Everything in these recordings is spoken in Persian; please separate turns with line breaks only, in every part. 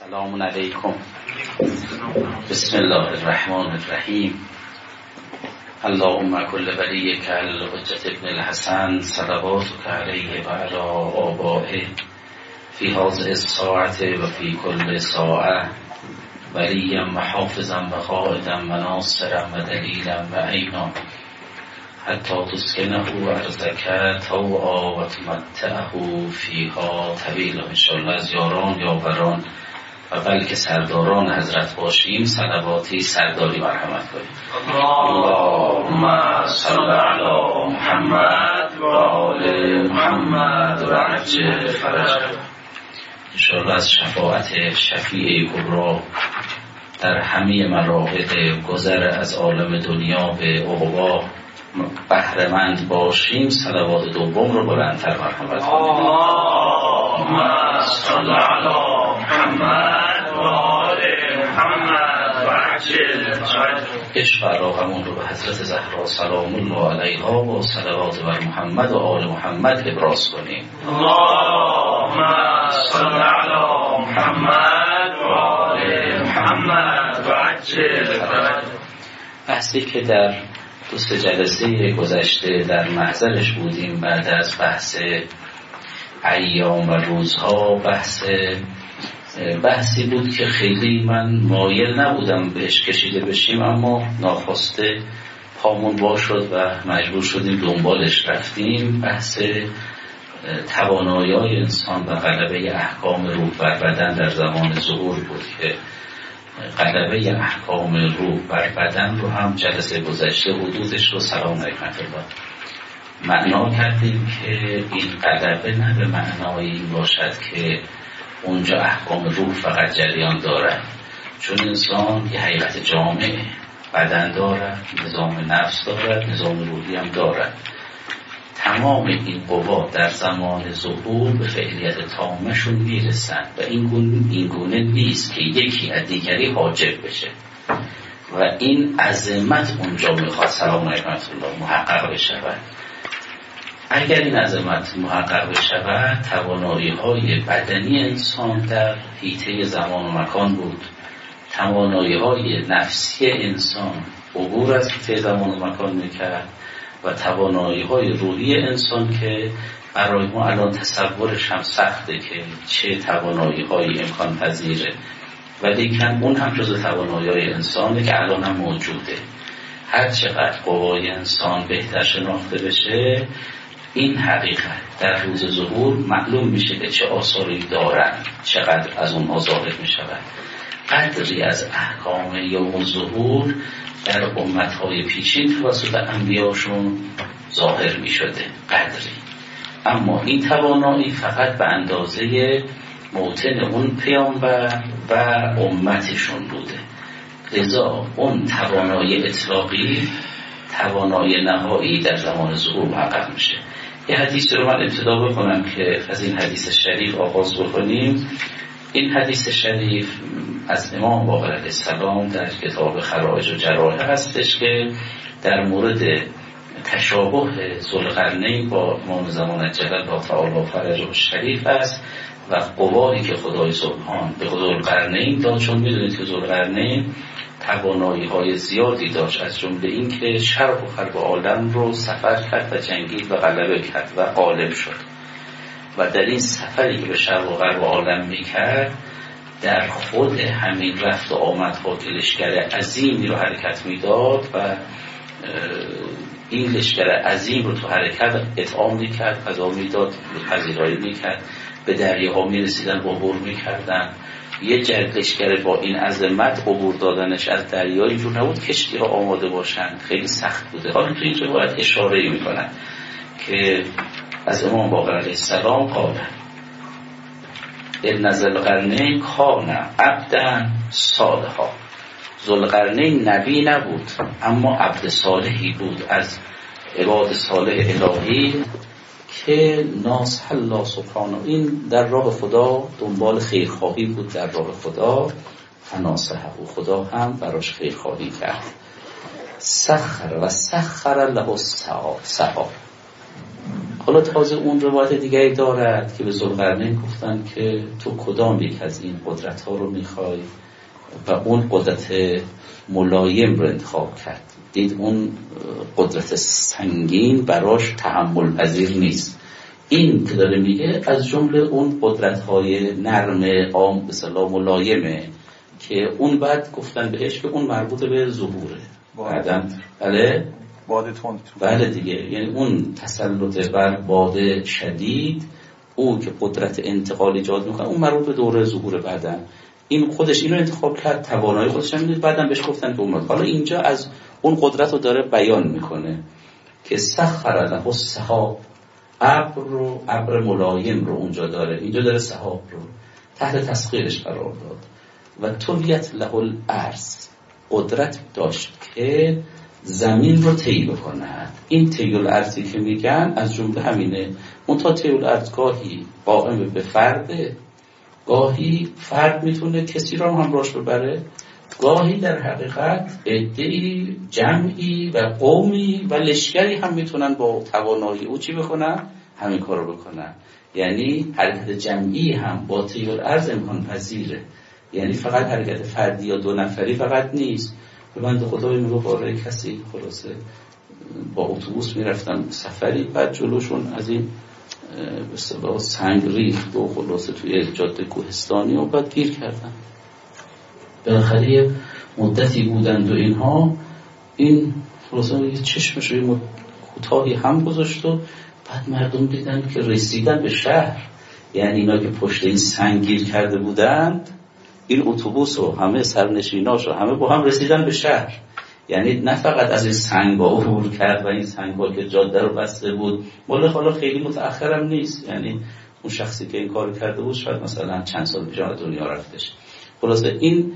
سلام علیکم. بسم الله الرحمن الرحیم. اللهم كل وليك الحجة ابن الحسن صلواتك عليه وعلى آبائه في هذه الساعة وفي كل ساعة وليا وحافظا وقائدا وناصرا ودليلا وعينا حتى تسكنه أرضك طوعا وتمتعه فيها طويلا. انشاءالله از یاران یاوران و بلکه سرداران حضرت باشیم صلواتی سرداری مرحمت کنیم. اللهم صل علی محمد و آل محمد و عجل فرجهم. انشاءالله از شفاعت شفیع کبری در همه مراحل گذر از عالم دنیا به عقبی بهره‌مند باشیم. صلوات دوم رو بلندتر مرحمت کنیم. اللهم صل علی محمد و آل محمد و عجل فرجهم. عشق و علاقمون رو به حضرت زهرا سلام الله علیها و صلوات بر محمد و آل محمد ابراز کنیم. اللهم صل علی محمد و آل محمد و عجل فرجهم. بحثی که در دو سه جلسه گذشته در محضرش بودیم بعد از بحث ایام و روزها، بحثی بود که خیلی من مایل نبودم بهش کشیده بشیم، اما ناخواسته پامون وا شد و مجبور شدیم دنبالش رفتیم. بحث توانایی‌های انسان و غلبه احکام روح بر بدن در زمان ظهور بود که غلبه احکام روح بر بدن رو هم جلسه گذشته حدودش رو سلام رحمت الله معنا کردیم که این غلبه نه به معنای این باشد که اونجا احکام روح فقط جریان دارد، چون انسان یه حقیقت جامعه بدن دارد، نظام نفس دارد، نظام روحی هم دارد. تمام این قوا در زمان ظهور به فعلیت تامشون میرسن و این گونه نیست که یکی از دیگری حاجب بشه و این عظمت اونجا میخواد سلام رحمت الله محقق بشود. اگر این عظمت محقق بشود توانایی های بدنی انسان در حیطه زمان و مکان بود، توانایی های نفسی انسان عبور از حیطه زمان و مکان میکرد و توانایی های روحی انسان که برای ما الان تصورش هم سخته که چه توانایی های امکان پذیره، ولیکن اون هم جز توانایی های انسانه که الان هم موجوده. هر چقدر قوای انسان بهتر شناخته بشه این حقیقت در روز ظهور معلوم میشه که چه آثاری دارن، چقدر از اونها ظاهر میشود. قدری از احکام یوم ظهور در امتهای پیشین توسط انبیاشون ظاهر می شده قدری، اما این توانایی فقط به اندازه موطن اون پیامبر و امتشون بوده. لذا اون توانایی اطلاقی توانایی نهایی در زمان ظهور محقق میشه. یه حدیث رو من ابتدا بکنم که از این حدیث شریف آغاز بکنیم. این حدیث شریف از امام باقر علیه السلام در کتاب خرائج و جراح هستش که در مورد تشابه ذوالقرنین با امام زمان جلل الله تعالی فرجه شریف است و قوایی که خدای سبحان به ذوالقرنین داد، چون میدونید که ذوالقرنین توانایی های زیادی داشت، از جمله این که شرق و غرب عالم رو سفر کرد و جنگید و غلبه کرد و غالب شد و در این سفری که به شرق و غرب عالم میکرد در خود همین رفت و آمدها که لشکر عظیمی رو حرکت میداد و این لشکر عظیم رو تو حرکت اطعام میکرد، غذا میداد، پذیرایی میکرد، به دریاها میرسیدن، عبور میکردن. یه لشکر با این عظمت عبور دادنش از دریا اینجور نبود کشتی ها آماده باشن، خیلی سخت بوده. حالا تو این روایت اشاره میکنن که از امام باقر علیه السلام قال ان ذوالقرنین کان عبدا صالحا. ذوالقرنین نبی نبود اما عبد صالحی بود از عباد صالح الهی که ناصح الله سبحانه، این در راه خدا دنبال خیرخواهی بود، در راه خدا فناصحه، خدا هم براش خیرخواهی کرد. سخر له السحاب، حالا تازه اون روایت دیگری دارد که به ذوالقرنین گفتن که تو کدام یک از این قدرت ها رو میخوای و اون قدرت ملایم رو انتخاب کرد. دید اون قدرت سنگین براش تحمل پذیر نیست. این که داره میگه از جمله اون قدرت های نرم عام به صلاح ملایمه که اون بعد گفتن بهش که اون مربوط به ظهوره بعداً. بله
باد تند.
بله دیگه، یعنی اون تسلط بر باد شدید، او که قدرت انتقال ایجاد میکنه، اون مربوط به دوره ظهور بعداً. این خودش اینو انتخاب کرد، توانایی خودش هم دید، بعداً بهش گفتن که اومد. حالا اینجا از اون قدرت رو داره بیان میکنه که سخر له السحاب، ابر ملایم رو اونجا داره، اینجا داره سحاب رو تحت تسخیرش قرار داد. و طویت له الارض، قدرت داشت که زمین رو طی بکند. این طی الارضی که میگن از جمله همینه. منتها طی الارض گاهی قائم به فرده، گاهی فرد میتونه کسی رو همراهش ببره، گاهی در حقیقت عده‌ای، جمعی و قومی و لشکری هم میتونن با توانایی او چی بکنن؟ همین کار رو بکنن. یعنی حرکت جمعی هم با طی الارض امکان پذیره. یعنی فقط حرکت فردی یا دو نفری فقط نیست. به بنده خدای میگه باره کسی خلاصه با اتوبوس میرفتن سفری، بعد جلوشون از این به اصطلاح سنگ ریخت و خلاصه توی جاده کوهستانی و بعد گیر کردن. بالاخره مدتی بودند و اینها، این خلاصه یه چشمش روی کوتاهی هم گذاشت و بعد مردم دیدن که رسیدن به شهر. یعنی اینا که پشت این سنگ گیر کرده بودند، این اتوبوس و همه سرنشیناش و همه با هم رسیدن به شهر. یعنی نه فقط از این سنگ‌ها عبور کرد و این سنگ‌ها که جاده رو بسته بود، حالا خیلی متأخرم نیست. یعنی اون شخصی که این کارو کرده بود شاید مثلا چند سال پیش از دنیا رفتش. خلاصه این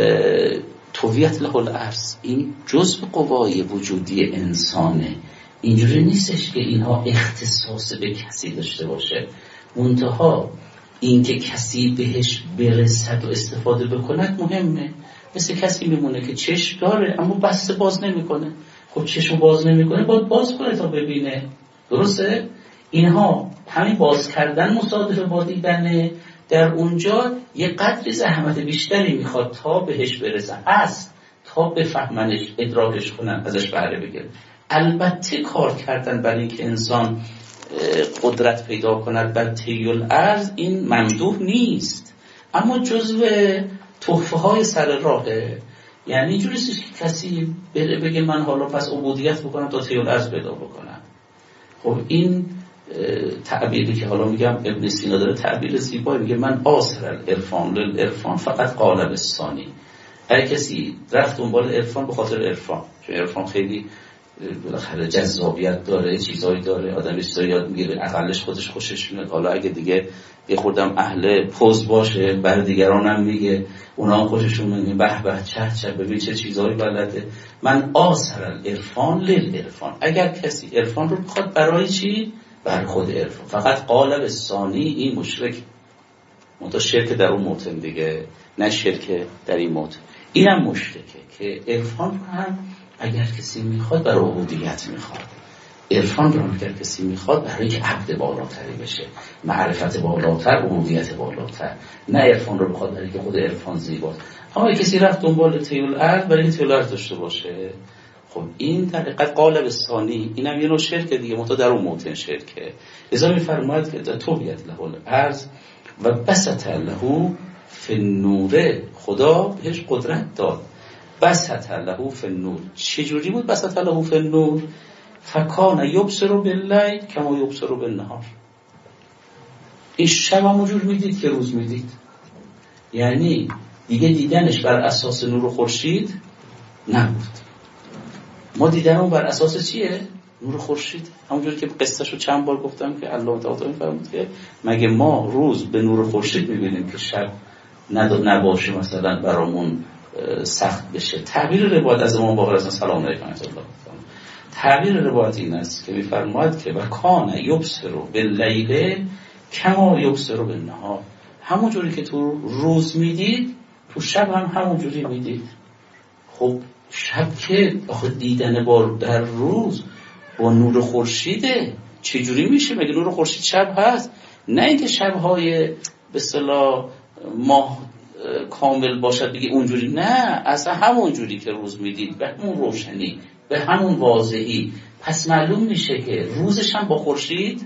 طویت له الارض، این جزء قوای وجودی انسانه. اینجوری نیستش که اینها اختصاص به کسی داشته باشه. منتها این که کسی بهش برسد و استفاده بکند مهمه. مثل کسی میمونه که چشم داره اما بسته باز نمیکنه. خب چشم باز نمیکنه، باید باز کنه تا ببینه. درسته؟ اینها همین باز کردن مصادف با دیدنه. در اونجا یه قدری زحمت بیشتری میخواد تا بهش برسن، تا بفهمنش، ادراکش کنن، ازش بهره بگیرن. البته کار کردن برای اینکه انسان قدرت پیدا کند بر طی الارض این ممدوح نیست، اما جزو تحفه های سر راهه. یعنی اینجوری نیست که کسی بره بگه من حالا پس عبودیت بکنم تا طی الارض پیدا بکنم. خب این تعبیری که حالا میگم ابن سینا داره تعبیر زیبایی، میگه من آثر العرفان للعرفان فقط قالب الثانی. اگه کسی رفت دنبال عرفان به خاطر عرفان، چون عرفان خیلی بالاخره جذابیت داره، چیزایی داره، آدم چیزایی یاد میگیره، اقلش خودش خوشش میاد. حالا اگه دیگه یه خوردم اهل پوز باشه برای دیگرانم میگه، اونا خوششون میاد، به به چه ببین چه چیزایی بلده. من آثر العرفان للعرفان، اگر کسی عرفان رو بخواد برای چی؟ بر خود عرفان. فقط قالب ثانی این مشرک، منتها شرک در اون موطن دیگه، نه شرک در این موطن. اینم مشرکه که عرفان رو هم اگر کسی میخواد برای عبودیت میخواد، عرفان رو اگر کسی میخواد برای که عبد بالاتری بشه، معرفت بالاتر، عبودیت بالاتر، نه عرفان رو بخواد برای که خود عرفان زیباست. اما کسی رفت دنبال طی الارض برای طی الارض داشته باشه، خب این در حقیقت قالب ثانی، اینم یه نوع شرک دیگه، منتها در اون موطن شرکه. لذا میفرماید که طویت له الارض و بسط له فی النور، خدا بهش قدرت داد. بسط له فی النور، چجوری بود بسط له فی النور؟ فکان یبصر باللیل کما یبصر بالنهار. این شب همونجور میدید که روز میدید. یعنی دیگه دیدنش بر اساس نور خورشید نبود. ما دیدنمون بر اساس چیه؟ نور خورشید. همونجوری که قصهشو چند بار گفتم که الله تعالی میفرمود که مگه ما روز به نور خورشید میبینیم که شب نباشه مثلا برامون سخت بشه. تعبیر روایت از امام باقر اعظم سلام علیه الله، تعبیر روایت این است که میفرماید که و کان یبصر باللیل کما یبصر بالنهار، همونجوری که تو روز میدید تو شب هم همونجوری میدید. خب شب که آخه دیدن در روز با نور خورشیده،
چجوری میشه؟ مگه نور خورشید شب هست؟ نه اینکه شب‌های به اصطلاح ماه کامل باشد بگی اونجوری، نه، اصلا همون جوری که روز میدید به همون روشنی، به همون واضحی. پس معلوم میشه که روزش هم با خورشید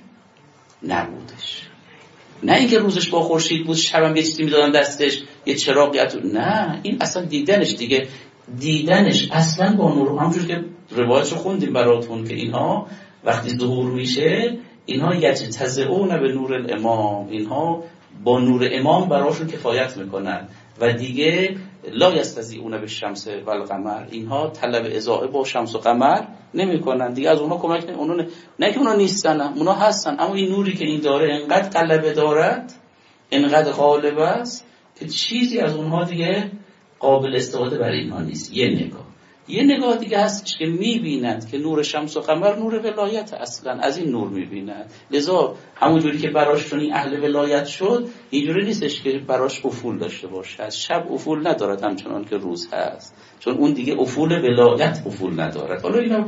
نبودش. نه اینکه روزش با خورشید بود شبم یه چیزی میدادن دستش یه چراغی، نه، این اصلا دیدنش دیگه، دیدنش اصلا با نور. همونجوری که روایتشو خوندیم براتون که اینها وقتی ظهور میشه اینها یجتزئون به نور الامام، اینها با نور امام براشون کفایت میکنن و دیگه لا یستضیئون بالشمس والقمر، اینها طلب اضاءه با شمس و قمر نمیکنن دیگه، از اونها کمک نه که اونها نیستن، اونها هستن، اما این نوری که این داره انقدر غلبه دارد، انقدر غالب است که چیزی از اونها دیگه قابل استفاده برای اینها نیست. یه نگاه دیگه هستش که میبینند که نور شمس و قمر نور ولایت، اصلا از این نور میبینند. لذا همون جوری که براش چون این اهل ولایت شد، اینجوری نیستش که براش افول داشته باشه، از شب افول ندارد همچنان که روز هست، چون اون دیگه افول ولایت افول ندارد. حالا اینا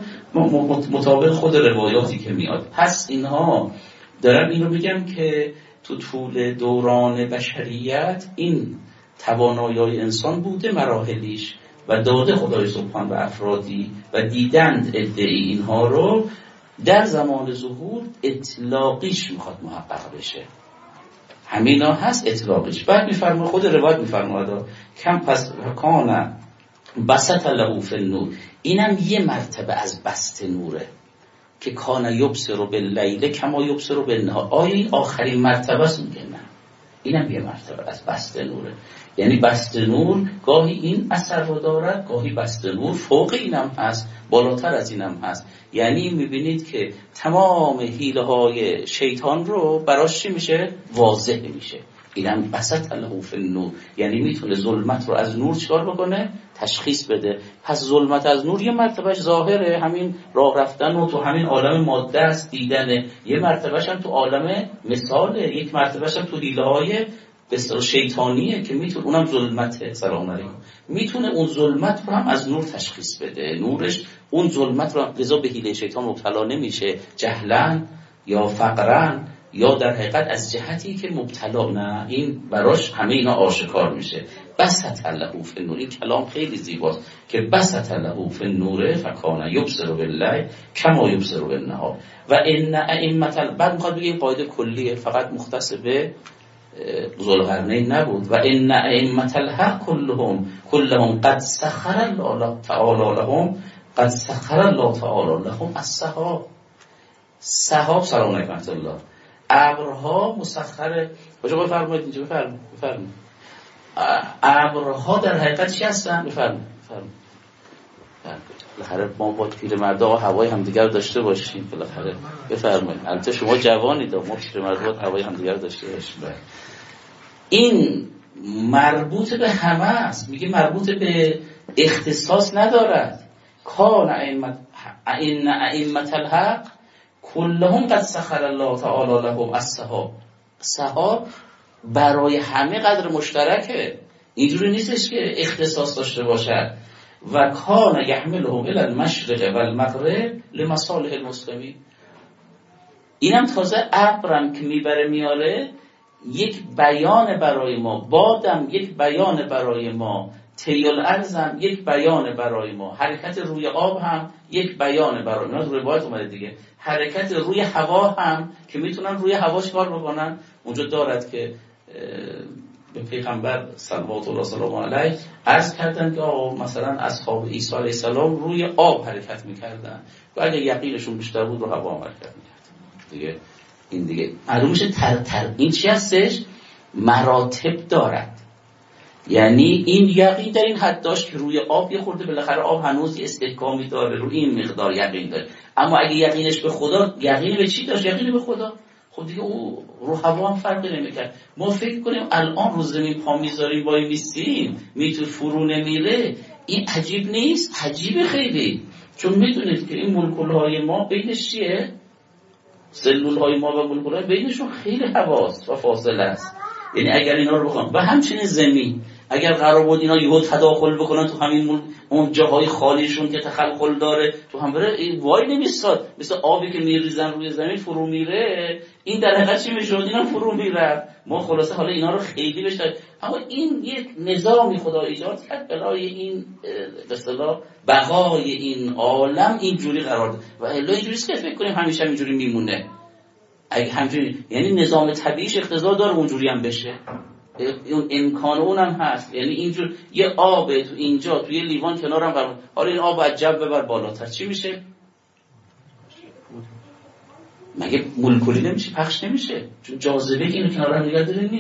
مطابق خود روایاتی که میاد. پس اینها دارم این رو بگم که تو طول دوران بشریت این توانایی انسان بوده مراحلیش و داده خدای سبحان به افرادی و دیدند ادعی اینها رو، در زمان ظهور اطلاقیش میخواد محقق بشه، همینا هست اطلاقیش. بعد میفرمه خود روایت میفرماده کم پس کان بسط له فی النور، اینم یه مرتبه از بست نوره که کان یبصر باللیل کما یبصر بالنهار. آیا این آخرین مرتبه است؟ میگه نه، اینم یه مرتبه از بست نوره. یعنی بست نور گاهی این اثر رو دارد، گاهی بست نور فوق اینم هست، بالاتر از اینم هست. یعنی میبینید که تمام حیله های شیطان رو براش چی میشه؟ واضح میشه. اینم بسط له فی النور، یعنی میتونه ظلمت رو از نور چکار بکنه؟ تشخیص بده. پس ظلمت از نور یه مرتبهش ظاهره، همین راه رفتن و تو همین عالم ماده است دیدنه، یه مرتبهش هم تو عالم مثاله، یک مرتبهش هم تو حیله های بسیار شیطانیه که میتونه، اونم ظلمته، سلام علیکم، میتونه اون ظلمت رو هم از نور تشخیص بده. نورش اون ظلمت رو لذا به حیله شیطان مبتلا نمیشه، جهلن یا فقرن یا در حقیقت از جهتی که مبتلا، نه، این براش همه اینا آشکار میشه. بسط له فی النور، این کلام خیلی زیباست که بسط له فی النور فکان یبصر باللیل کما یبصر بالنهار و ان ائمه. بعد میخواد بگه این قاعده کلیه، فقط مختص به ذوالقرنین نبود. و ان ائمه الحق كلهم قد سخر الله تعالی لهم، قد سخر الله تعالی لهم السحاب. سحاب، سلام علیکم ورحمة الله، ابرها مسخر. کجا بفرمایید اینجا، بفرمایید. ابرها در حقیقت چی هستن؟ بفرمایید. بالاخره ما با پیرمردا هوای همدیگر رو داشته باشیم، بالاخره بفرمایید. البته شما جوانید، ما پیرمردا هوای همدیگر رو داشته باشیم. این مربوط به همه است، میگه مربوط به اختصاص ندارد. کان ائمه الحق کلهم قد سخر الله تعالی لهم السحاب. سحاب برای همه قدر مشترکه، اینجوری نیستش که اختصاص داشته باشد. و کان یحملهم الی المشرق والمغرب لمصالح المسلمین. اینم تازه ابرم که میبره میاره یک بیان برای ما، بادم یک بیان برای ما، طی الارضم یک بیان برای ما، حرکت روی آب هم یک بیان برای ما. روی روایت اومده دیگه، حرکت روی هوا هم که میتونن روی هوا چکار بکنن. اونجا دارد که به پیغمبر صلوات الله سلام علیه عرض کردن که مثلا اصحاب عیسی علیه السلام روی آب حرکت میکردن و اگه یقینشون بیشتر بود رو هوا هم حرکت میکردن دیگه. این دیگه معلوم میشه این چی هستش؟ مراتب دارد. یعنی این یقین در این حد داشت که روی آب یه خورده بالاخره آب هنوز استحکامی داره، روی این مقدار یقین داره. اما اگه یقینش به خدا، یقین به چی داشت؟ یقین به خدا. خب دیگه او رو هوا هم فرقی نمی‌کنه. ما فکر کنیم الان رو زمین پا میذاریم وای میسیم میتونه فرو نمیره، این عجیب نیست؟ عجیبه خیلی. چون میدونید که این مولکول‌های ما بینش چیه؟ سلول‌های ما و مولکول‌های بینشون خیلی هواست و فاصله است. یعنی اگر اینا رو بخوام و همچنین اگر قرار بود اینا یهو تداخل بکنن تو همین اون جاهای خالیشون که تخلخل داره، تو هم بره وای نمیستاد، مثل آبی که میریزن روی زمین فرو میره، این در حقیقت چی میشد؟ اینا فرو میره. ما خلاصه حالا اینا رو خیلی بشه، اما این یک نظامی خدا ایجاد کرد برای این به اصطلاح بقای این عالم اینجوری قرار داد و الا اینجوری که فکر کنیم همیشه اینجوری میمونه. اگه همینجوری، یعنی نظام طبیعیش اقتضا داره اونجوری هم بشه، اون امکان اونم هست. یعنی اینجور یه آب تو اینجا تو یه لیوان کنارم قرار، حالا این آب از جو ببر بالاتر چی میشه؟ مگه مولکولی نمیشه؟ پخش نمیشه، چون جاذبه اینو کنار هم نگه داره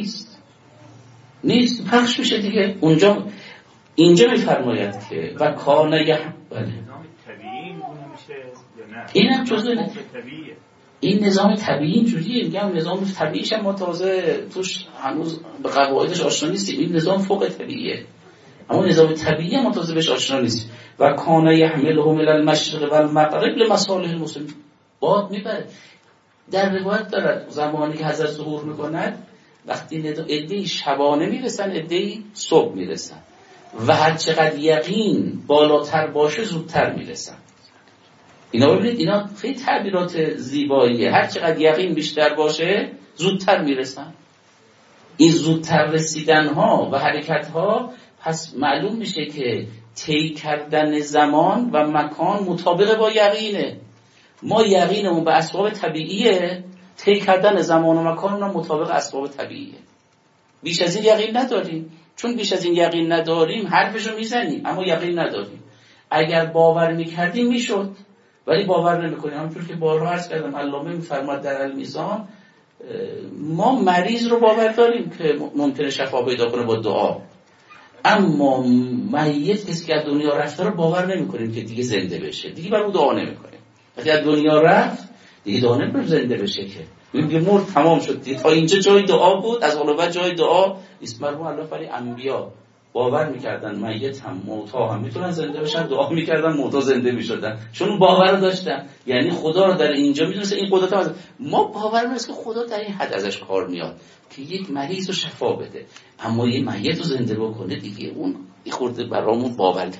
نیست پخش میشه دیگه. اونجا اینجا میفرماید که و کانه بله
نظام طبیعی میشه یا نه؟
اینم جزء
طبیعیه.
این نظام طبیعی اینجوریه. میگم نظام طبیعیش ما تازه توش هنوز به قواعدش آشنا نیستیم. این نظام فوق طبیعیه، اما نظام طبیعی ما تازه بهش آشنا نیستیم. و کانه یحملهم الی المشرق و المغرب لمصالح المسلمین. باد میبره. در روایت دارد زمانی که حضرت ظهور میکند، وقتی عده‌ای شبانه میرسن، عده‌ای صبح میرسن و هر چقدر یقین بالاتر باشه زودتر میرسن. اینا ببینید، اینا خیلی تعبیرات زیباییه. هر چقدر یقین بیشتر باشه زودتر میرسن. این زودتر رسیدن ها و حرکت ها پس معلوم میشه که طی کردن زمان و مکان مطابق با یقینه. ما یقینمون به اسباب طبیعیه، طی کردن زمان و مکان هم مطابق اسباب طبیعیه. بیش از این یقین نداریم. چون بیش از این یقین نداریم حرفشو میزنیم اما یقین نداریم. اگر باور میکردیم میشد، ولی باور نمیکنیم. همونطور که بارها عرض کردم، علامه میفرماد در المیزان، ما مریض رو باور داریم که ممکنه شفا پیدا کنه با دعا، اما میت کسی که از دنیا رفته رو باور نمیکنیم که دیگه زنده بشه، دیگه برای دعا نمیکنیم. وقتی از دنیا رفت دیگه دعا نمیکنیم زنده بشه، که میگه مرد تمام شد دیگه. تا اینجا جای دعا بود، از اون بعد جای دعا نیست. مرحوم الله برای انبیا باور میکردن میت هم موتا هم میتونن زنده بشن، دعا میکردن موتا زنده میشدن، چون باور رو داشتن. یعنی خدا رو در اینجا میدونست، این قدرت هم ما باور نیست که خدا در این حد ازش کار میاد که یک مریض رو شفا بده، اما یه میت رو زنده بکنه دیگه اون خورده برامون باور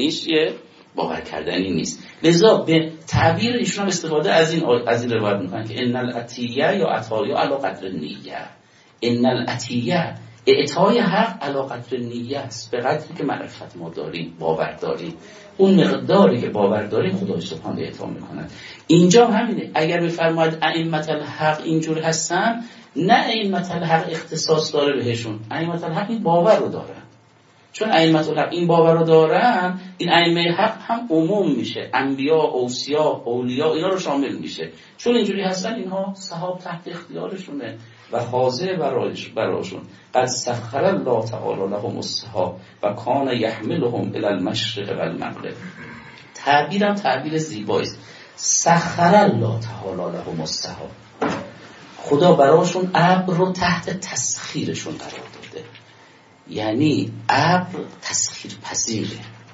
کردنی نیست. لذا به تعبیر ایشون هم استفاده از این روایت میکنن که ان العطیه یا عطایا علی قدر النیه. ان العطیه، اعطای حق علی قدر نیه است، به قدری که معرفت ما داریم، باور داریم، اون مقداری که باور داریم خدا سبحانه اعطا میکنه. اینجا همینه. اگر بفرماید ائمه الحق اینجور هستن، نه ائمه الحق اختصاص داره بهشون، ائمه الحق این باور رو دارن. چون ائمه الحق این باور رو دارن، این ائمه حق هم عموم میشه، انبیا، اوصیا، اولیا اینا رو شامل میشه. چون اینجوری هستن، اینها صحاب تحت اختیارشونه و حاضر براشون. قد سخر الله تعالی لهم السحاب و کان یحملهم الی المشرق و المغرب. تعبیرم تعبیر زیبایی است. سخر الله تعالی لهم السحاب، خدا براشون ابر رو تحت تسخیرشون قرار داده. یعنی ابر تسخیر پذیره،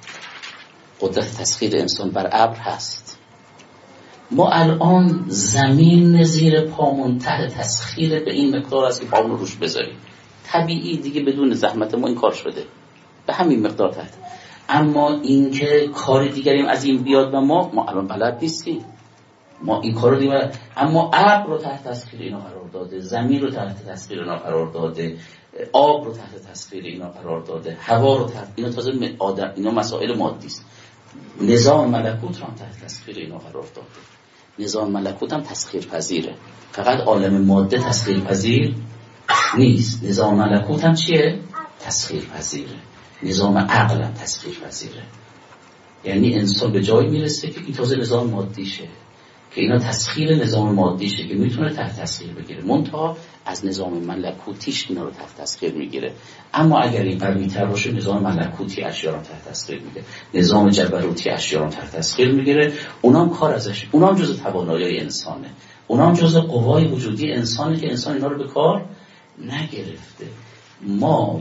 قدرت تسخیر انسان بر ابر هست. ما الان زمین زیر پامون تحت تسخیر به این مقدار است که پامون روش بذاریم. طبیعی دیگه، بدون زحمت ما این کار شده، به همین مقدار تحت. اما این که کار دیگریم از این بیاد و ما الان بلد نیستیم، ما این کارو دیگه. اما ابر رو تحت تسخیر اینا قرار داده، زمین رو تحت تسخیر اینا قرار داده، آب رو تحت تسخیر اینا قرار داده، هوا رو تحت، اینا تازه آدم، اینا مسائل مادی است. نظام ملکوت رو هم تحت تسخیر اینا قرار داده. نظام ملکوت هم تسخیر پذیره، فقط عالم ماده تسخیر پذیر نیست. نظام ملکوت هم چیه؟ تسخیر پذیره. نظام عقل هم تسخیر پذیره. یعنی انسان به جایی میرسه که این تازه نظام مادیشه، که اینا تسخیر نظام مادیشه که میتونه تحت تسخیر بگیره، منتها از نظام ملکوتیش اینا رو تحت تسخیر میگیره. اما اگر این قوی‌تر باشه، نظام ملکوتی اشیا رو تحت تسخیر میگیره، نظام جبروتی اشیا رو تحت تسخیر میگیره. اونام کار ازش، اونام جزء توانایی انسانه، اونام جزء قوای وجودی انسانه که انسان اینا رو به کار نگرفته. ما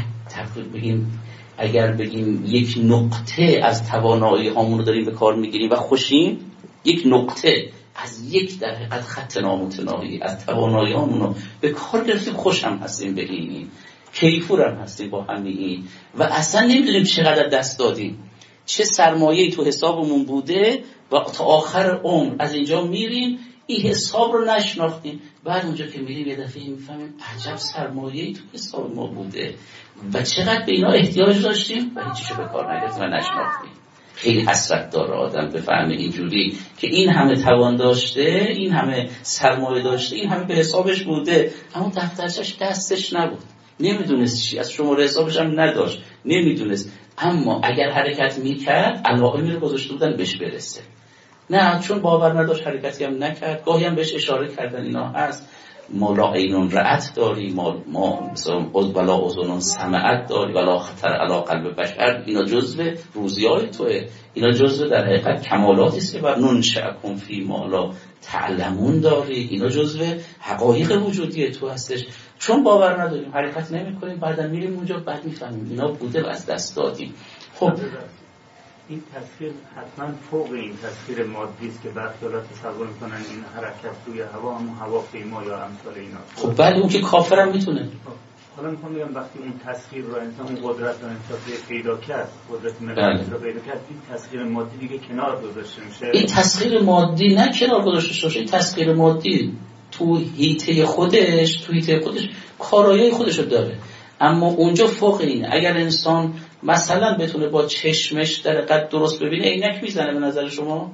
بگیم اگر بگیم یک نقطه از توانایی هامون رو داریم به کار میگیریم و خوشیم، یک نقطه از یک در حقیقت خط نامتناهی از توانایی هامون رو به کار گرفتیم، خوش هم هستیم به این کیفور هم هستیم با همین و اصلا نمیدونیم چقدر دست دادیم، چه سرمایه‌ای تو حسابمون بوده و تا آخر عمر از اینجا میریم این حساب رو نشناختیم. بعد اونجا که میریم یه دفعه میفهمیم عجب سرمایه‌ای تو حساب ما بوده و چقدر به اینا احتیاج داشتیم و هیچیشو به کار نگرفتیم و نشناختیم. خیلی حسرت داره آدم بفهمه اینجوری که این همه توان داشته، این همه سرمایه داشته، این همه به حسابش بوده، اما دفترچش دستش نبود، نمیدونست چی، از شماره حسابش هم نداشت، نمیدونست. اما اگر حرکت میکرد علائمی رو گذاشته بودن بهش برسه. نه، چون باور نداشت حرکتی هم نکرد. گاهی هم بهش اشاره کردن اینا هست، ما لا عینون رأت داری، ما مثلا ولا اذنون سمعت داری ولا خطر علی قلب بشر. اینا جزء روزیای توه، اینا جزء در حقیقت کمالاتی است که بر ننشأکم فی ما لا تعلمون داری، اینا جزء حقایق وجودی تو هستش. چون باور نداریم حرکت نمی‌کنیم، بعدا میریم اونجا بعد میفهمیم اینا بوده و از دست دادیم. خب
این تصویر حتما فوق این تصویر مادی است که برخیالا تصور میکنن این حرکت توی هوا هم هواپیما یا امثال اینا.
خب بله، اون که کافرم میتونه.
حالا میخوام بگم وقتی اون تصویر رو انسان اون قدرت رو انسان پیدا کرد، قدرت مغناطیسی رو پیدا کرد، این تصویر مادی دیگه کنار گذاشته میشه.
این تصویر مادی نه کنار گذاشته میشه، این تصویر مادی تو حیطه خودش کارایی خودشو داره. اما اونجا فوق اینه، اگر انسان مثلا بتونه با چشمش در قد درست ببینه، عینک میزنه به نظر شما؟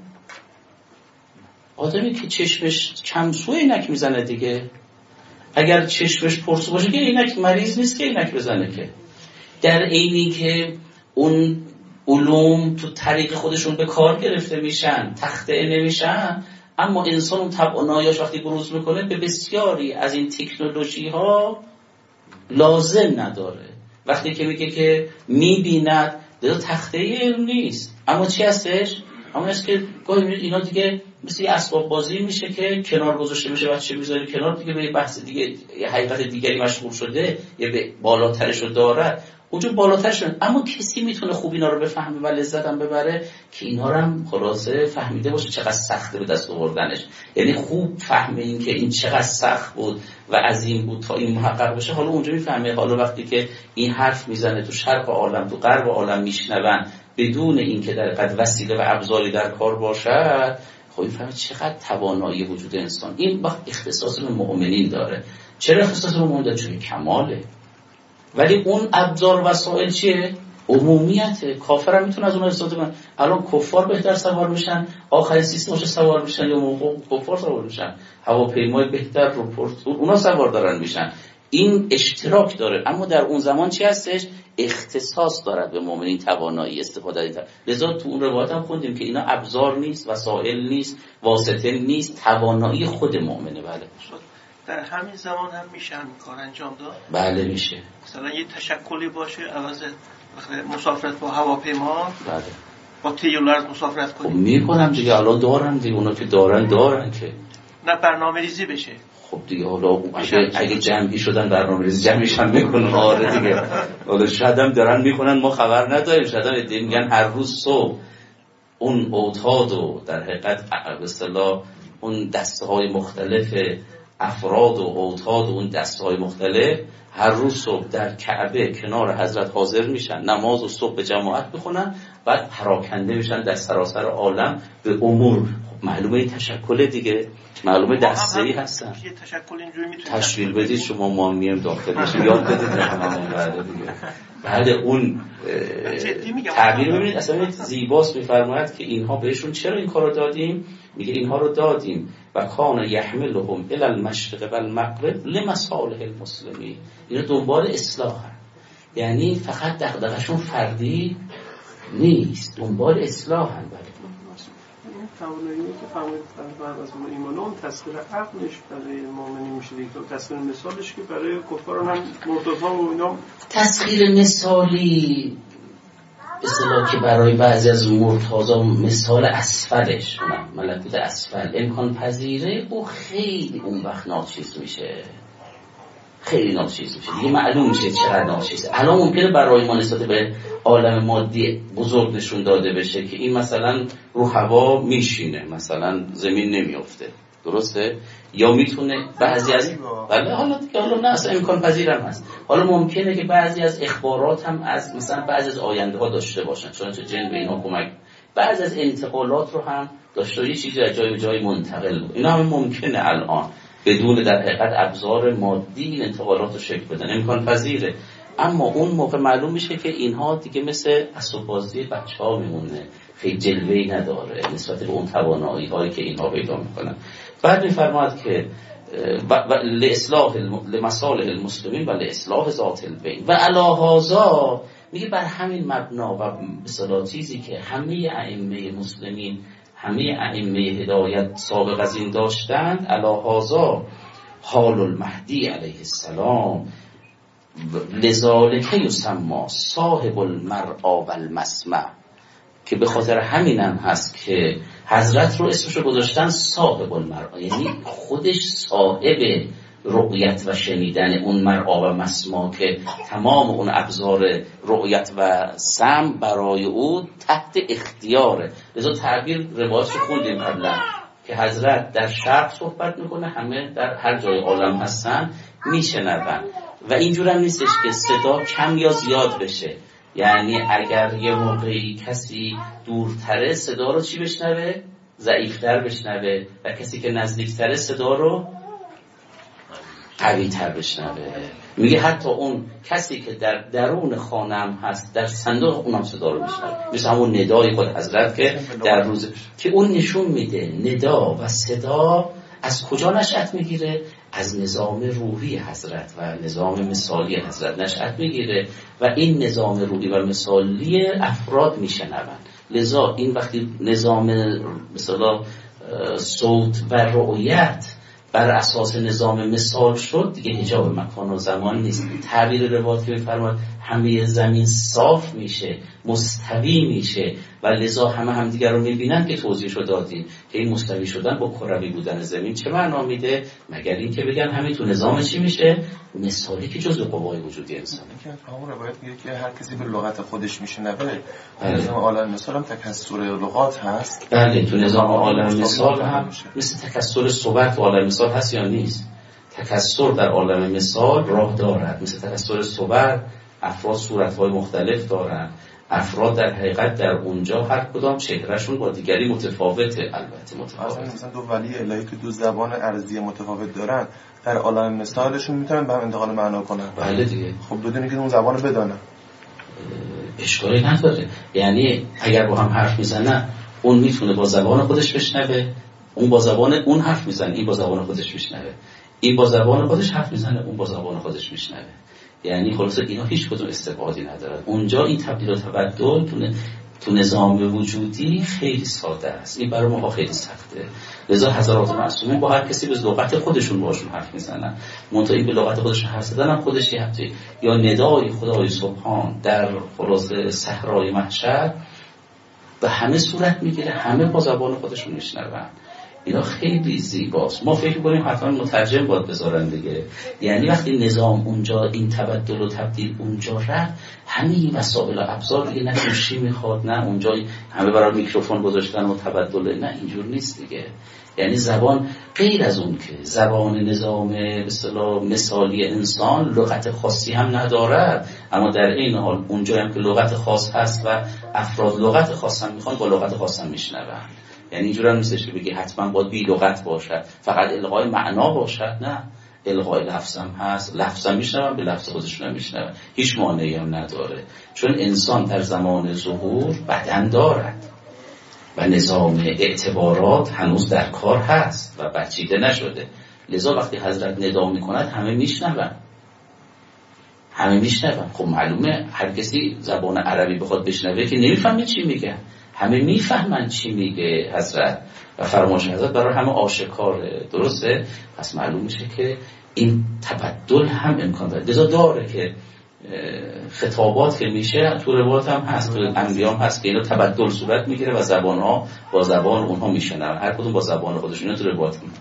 آدمی که چشمش کمسو عینک میزنه دیگه. اگر چشمش پرسو باشه که عینک مریض نیست که عینک بزنه که. در عینی که اون علوم تو طریق خودشون به کار گرفته میشن، تخته نمیشن، اما انسان اون توانایی‌اش وقتی بروز میکنه به بسیاری از این تکنولوژی ها لازم نداره. وقتی که میگه که میبیند، دیگه تخته علم نیست، اما چی هستش؟ اما هست که گاهی اینا دیگه مثل یه اسباب بازی میشه که کنار گذاشته میشه، بچه میذاری کنار دیگه، به بحث دیگه، یه حقیقت دیگری مشغول شده، یه به بالاترش رو داره، اونجا بالاترش شده. اما کسی میتونه خوب اینا رو بفهمه و لذت هم ببره که اینا رو هم خلاصه فهمیده باشه چقدر سخته به دست آوردنش. یعنی خوب فهمه این که این چقدر سخت بود و عظیم بود تا این محقق بشه. حالا اونجا میفهمه، حالا وقتی که این حرف میزنه تو شرق عالم تو غرب عالم میشنون بدون اینکه در قد وسیله و ابزاری در کار باشد، خب میفهمه چقدر توانایی وجود انسان. این وقت اختصاص به مؤمنین داره. چرا اختصاص به مؤمنین داره؟ چون کماله. ولی اون ابزار و وسایل چیه؟ عمومیته. کافر هم میتونه از اون استفاده کنه. الان کفار بهتر سوار میشن، آخرین سیستمش سوار میشن، یا موقع کفار سوار میشن، هواپیمای بهتر رو اونا سوار دارن میشن. این اشتراک داره. اما در اون زمان چی هستش؟ اختصاص دارد به مؤمنین توانایی استفاده از این. لذا تو اون روایت هم خوندیم که اینا ابزار نیست، وسایل نیست، واسطه نیست، توانایی خود مؤمنه. بله.
در همین زمان هم میشه همین کار انجام داد؟
بله میشه.
مثلا یه تشکلی باشه عوض مسافرت با هواپیما،
بله،
با تیولرز مسافرت کنیم.
خب میکنم دیگه، الان دارن دیگه، اونا که دارن که
نه برنامه ریزی بشه.
خب دیگه حالا اگه جمعی شدن برنامه ریزی جمعیش هم میکنن. آره دیگه، حالا شاید هم دارن میکنن ما خبر نداریم. شاید هم میگن هر روز صبح اون اوتاد و در حقیقت به اصطلاح اون دسته‌های مختلف افراد و اوتاد و اون دسته‌های مختلف هر روز صبح در کعبه کنار حضرت حاضر میشن، نماز و صبح به جماعت بخونن، بعد پراکنده میشن در سراسر عالم به امور. خب معلومه این تشکل دیگه، معلومه دسته‌ای هستن.
یه تشکل اینجوری میتونه
تشکیل بدید شما، ما میم داخلش یاد بدید همون بعد دیگه. بعد اون تعبیر ببینید اصلا زیباست. میفرماید که اینها بهشون چرا این کارو دادیم؟ میگه اینها رو دادیم و کان یحملهم الی المشرق و المغرب لمصالح المسلمین. اینا دنبال اصلاحن، یعنی فقط دغدغه‌شون فردی نیست، دنبال اصلاحن. بله.
این توانایی که فرمودید بعد از اون ایمان، اون تصویر عقلش برای مؤمنین میشه دیگه، تصویر مثالش که برای کفاران هم مرتضی و اینا
تصویر مثالی اصطلاح که برای بعضی از مرتضی مثال اسفلش، ملکوت اسفل امکان پذیره، او خیلی اون وقت ناچیز میشه، خیلی ناچیز میشه دیگه، معلوم میشه چقدر ناچیزه. الان ممکنه برای ما نسبت به عالم مادی بزرگ نشون داده بشه که این مثلا رو هوا میشینه، مثلا زمین نمیافته، درسته؟ یا میتونه بعضی از بله حالا دیگه حالا نه اصلا امکان پذیرم هست. حالا ممکنه که بعضی از اخبارات هم از مثلا بعضی از آینده ها داشته باشن، چون جن به اینا کمک، بعضی از انتقالات رو هم داشته، یه چیزی از جای به جای منتقل بود، اینا هم ممکنه الان بدون در حقیقت ابزار مادی این انتقالات رو شکل بدن، امکان پذیره. اما اون موقع معلوم میشه که اینها دیگه مثل اسباب بازی بچه‌ها میمونه، خیلی جلوه‌ای نداره نسبت به اون توانایی‌هایی که اینها پیدا میکنن. بعد میفرماد که لإصلاح لمصالح المسلمین و لإصلاح ذات البین و علی هذا، میگه بر همین مبنا و مثلا چیزی که همه ائمه مسلمین، همه ائمه هدایت سابق از این داشتند، علی هذا حال المهدی علیه السلام لذالک یسمى صاحب المرعی و المسمع، که به خاطر همینم هست که حضرت رو اسمش رو گذاشتن صاحب المرعی، یعنی خودش صاحب رؤیت و شنیدن اون مرعی و مسمع، که تمام اون ابزار رؤیت و سمع برای او تحت اختیاره. لذا تعبیر روایت رو خوندیم قبلا که حضرت در شرق صحبت میکنه، همه در هر جای عالم هستن میشنون و اینجور هم نیستش که صدا کم یا زیاد بشه، یعنی اگر یه موقعی کسی دورتره صدا رو چی بشنوه؟ ضعیفتر بشنوه، و کسی که نزدیکتره صدا رو قوی‌تر بشنوه. میگه حتی اون کسی که در درون خانم هست، در صندوق، اونم صدا رو میشنوه، مثل همون ندای خود حضرت که در روز که اون نشون میده ندا و صدا از کجا نشأت میگیره؟ از نظام روحی حضرت و نظام مثالی حضرت نشأت میگیره و این نظام روحی و مثالی افراد میشنون. لذا این وقتی نظام مثلا صوت و رؤیت بر اساس نظام مثال شد، دیگه حجاب مکان و زمان نیست. تعبیر روایت که می‌فرماد همه زمین صاف میشه، مستوی میشه و لذا همه همدیگر رو میبینن، که توضیحشو دادیم که این مستوی شدن با کروی بودن زمین چه معنا میده، مگر این که بگن همین تو نظام چی میشه؟ مثالی که جزء قوای وجودی انسانه.
که همون روایت میگه که هر کسی به لغت خودش میشنوه. نظام عالم مثال هم تکثر لغات هست.
بله تو نظام عالم مثال هم مثل تکثر صحبت عالم مثال هست یا نیست؟ تکثر در عالم مثال راه دارد، مثل تکثر صحبت افراد صورت‌های مختلف دارن، افراد در حقیقت در اونجا هر کدام چهرهشون با دیگری متفاوته، البته متفاوته.
مثلا دو ولی الهی که دو زبان ارضی متفاوت دارن، در عالم مثالشون میتونن به هم انتقال معنا کنن.
بله دیگه.
خب بدون که اون زبانو بدونن
اشکالی نداره، یعنی اگر با هم حرف میزنن، اون میتونه با زبان خودش بشنوه، اون با زبان اون حرف میزنه، این با زبان خودش میشنوه، این با زبان خودش حرف میزنه، اون با زبان خودش میشنوه. یعنی خلاصه اینا هیچ کدوم استفاده ندارن. اونجا این تبدیل و تبدل تو نظام وجودی خیلی ساده است، این برای ما خیلی سخته. لذا حضرات معصومین با هر کسی به لغت خودشون باشون حرف میزنن، منتهی به لغت خودشون حرف زدن هم خودش یه هفته یا ندای خدای سبحان در خلاصه صحرای محشر به همه صورت میگیره، همه با زبان خودشون میشنون. اینا خیلی زیباست. ما فکر کنیم حتما مترجم باید بذارن دیگه، یعنی وقتی نظام اونجا این تبدل و تبدیل اونجا رفت، همین وسایل و ابزار دیگه نه گوشی میخواد، نه اونجا همه برای میکروفون گذاشتن و تبدل، نه اینجور نیست دیگه. یعنی زبان غیر از اون که زبان نظام به اصطلاح مثالی انسان لغت خاصی هم ندارد، اما در این حال اونجا هم که لغت خاص هست و افراد لغت خاص هم میخوان، با لغت خاص هم میشنون. یعنی اینجوری هم نیستش که بگی حتما باید بی لغت باشد، فقط الغای معنا باشد، نه، الغای لفظ هم هست، لفظ هم میشنون، به لفظ خودشون هم میشنون، هیچ مانعی هم نداره، چون انسان در زمان ظهور بدن دارد و نظام اعتبارات هنوز در کار هست و بچیده نشده. لذا وقتی حضرت ندا میکند همه میشنون، همه میشنون. خب معلومه هر کسی زبان عربی بخواد بشنوه که نمیفهمه چی میگه، همه میفهمن چی میگه حضرت و فرمایش حضرت برای همه آشکاره، درسته؟ پس معلوم میشه که این تبدل هم امکان داره. لذا داره که خطابات که میشه تو روایات هم هست، تو انبیا هم هست که اینا تبدل صورت میگیره و زبان‌ها با زبان اونها میشنن، هر کدوم با زبان خودشون. تو روایات هم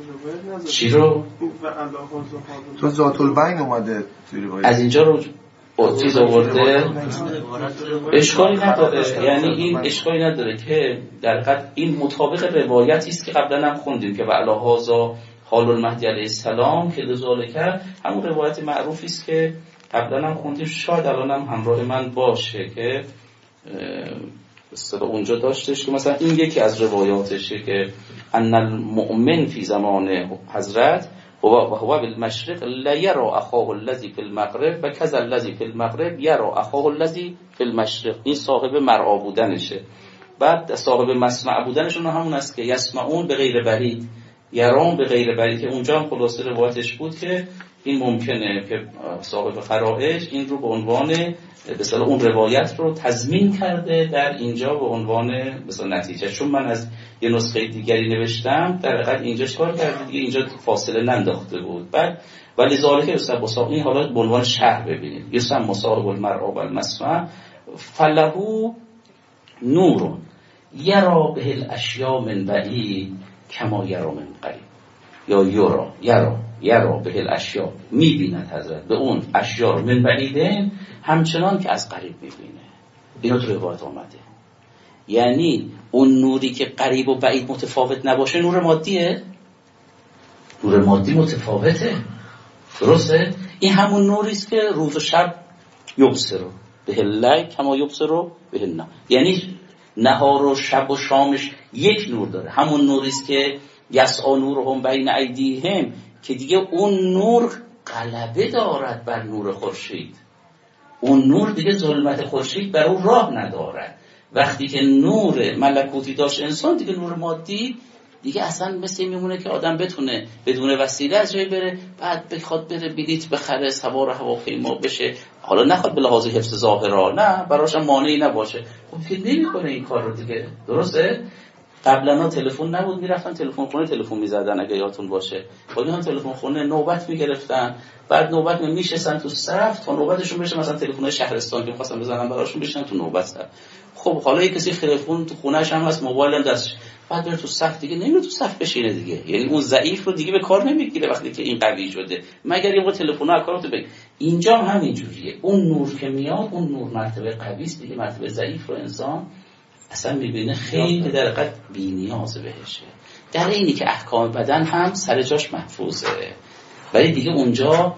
چی رو؟
تو ذات البین اومده توی روایت.
از اینجا رو چیز آورده اشکالی نداره. یعنی این اشکالی نداره که در حقیقت این مطابق روایتی است که قبلا هم خوندیم که وعلا هازا حال المهدی علیه السلام که لذالک، همون روایت معروفی است که قبلا هم خوندیم، شاید الان هم همراه من باشه که اونجا داشتش که مثلا این یکی از روایاتشه که ان المؤمن فی زمان حضرت هو بالمشرق لا يرى اخاه الذي في المغرب و كذا الذي في المغرب يرى اخاه الذي في المشرق. این صاحب مرعا بودنشه. بعد صاحب مسمع بودنشون همون است که یسمعون به غیر بعید، یرون به غیر بعید، که اونجا هم خلاصه روایتش بود که این ممکنه که صاحب خرائج این رو به عنوان به اصطلاح اون روایت رو تضمین کرده در اینجا به عنوان مثلا نتیجه. چون من از یه نسخه دیگری نوشتم در حقیقت اینجا چیکار کرده دیگه، اینجا فاصله ننداخته بود. بعد ولی ذالک یسب این حالا به عنوان شرح ببینید، یسم مصاحب المرء و المسمع فله نور یرا به الاشیاء من بعید کما یرا من قریب، یا یرا به الاشیاء، میبیند حضرت به اون اشیاء من بعیده همچنان که از قریب میبینه. اینا تو روایت آمده. یعنی اون نوری که قریب و بعید متفاوت نباشه نور مادیه، نور مادی متفاوته، درسته؟ این همون نوری است که روز و شب یبصرو به اللیل کما یبصرو به النهار، یعنی نهار و شب و شامش یک نور داره. همون نوری است که یسعی نورهم بین ایدیهم، که دیگه اون نور غلبه دارد بر نور خورشید. اون نور دیگه ظلمت خورشید بر اون راه ندارد. وقتی که نور ملکوتی داشت انسان، دیگه نور مادی دیگه اصلا مثل میمونه که آدم بتونه بدون وسیله از جایی بره، بعد بخواد بره بلیط بخره، سوار هواپیما بشه، حالا نخواد به لحاظ حفظ ظاهرا، نه براش مانعی نباشه، خب که نمیکنه این کار رو دیگه. درسته؟ قبلا تلفن نبود، میرفتن تلفن خونه تلفن میزدن اگه یادتون باشه. بعد هم تلفن خونه نوبت میگرفتن، بعد نوبت میشستن تو صف تا نوبتشون بشه، مثلا تلفن شهرستان که می‌خواستن بزنن براشون بشینن تو نوبت. خب حالا یه کسی تلفن تو خونه‌ش هم هست، موبایل هم دستش، بعد بره تو صف دیگه نمیره تو صف بشینه دیگه. یعنی اون ضعیف رو دیگه به کار نمیگیره وقتی که این قوی شده، مگر یه تلفن‌ها کاراتو بگیر. اینجا هم همینجوریه. اون نور که میاد، اون نور مرتبه قوی است دیگه، مرتبه ضعیف رو انسان اصلا میبینه خیلی در حقیقت بی‌نیاز بهشه. در اینی که احکام بدن هم سر جاش محفوظه، ولی دیگه اونجا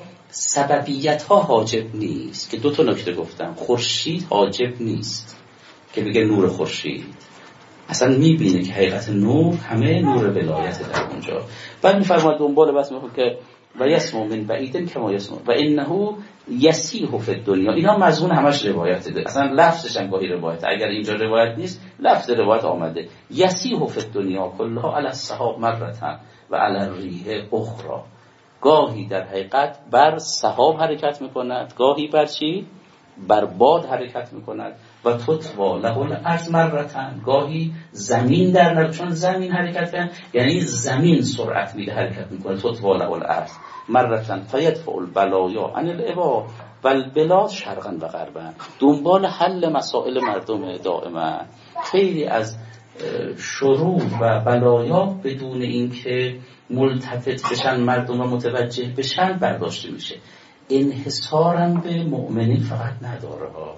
سببیت ها حاجب نیست. که دو تا نکته گفتم، خورشید حاجب نیست که بگه نور خورشید، اصلا میبینه که حقیقت نور همه نور ولایت در اونجا. بعد میفرماد دنبال بس میگه که و یسمع من بعید کما یسمع و انه یسیح فی الدنیا. اینا مضمون همش روایت ده، اصلا لفظش هم گاهی روایت، اگر اینجا روایت نیست لفظ روایت آمده. یسیح فی الدنیا کلها علی السحاب مرتان و علی الریح اخرى. گاهی در حقیقت بر سحاب حرکت میکند، گاهی بر چی؟ بر باد حرکت میکند. و تطوا له الارض مرتان، گاهی زمین در چون زمین حرکت کنه، یعنی زمین سرعت میده حرکت میکنه. تطوا له الارض مرتان فیدفع البلایا عن العباد و البلاد شرقا و غربا. دنبال حل مسائل مردم دائما. خیلی از شرور و بلایا بدون اینکه ملتفت بشن مردم و متوجه بشن برداشته میشه. انحصارم به مؤمنین فقط نداره ها،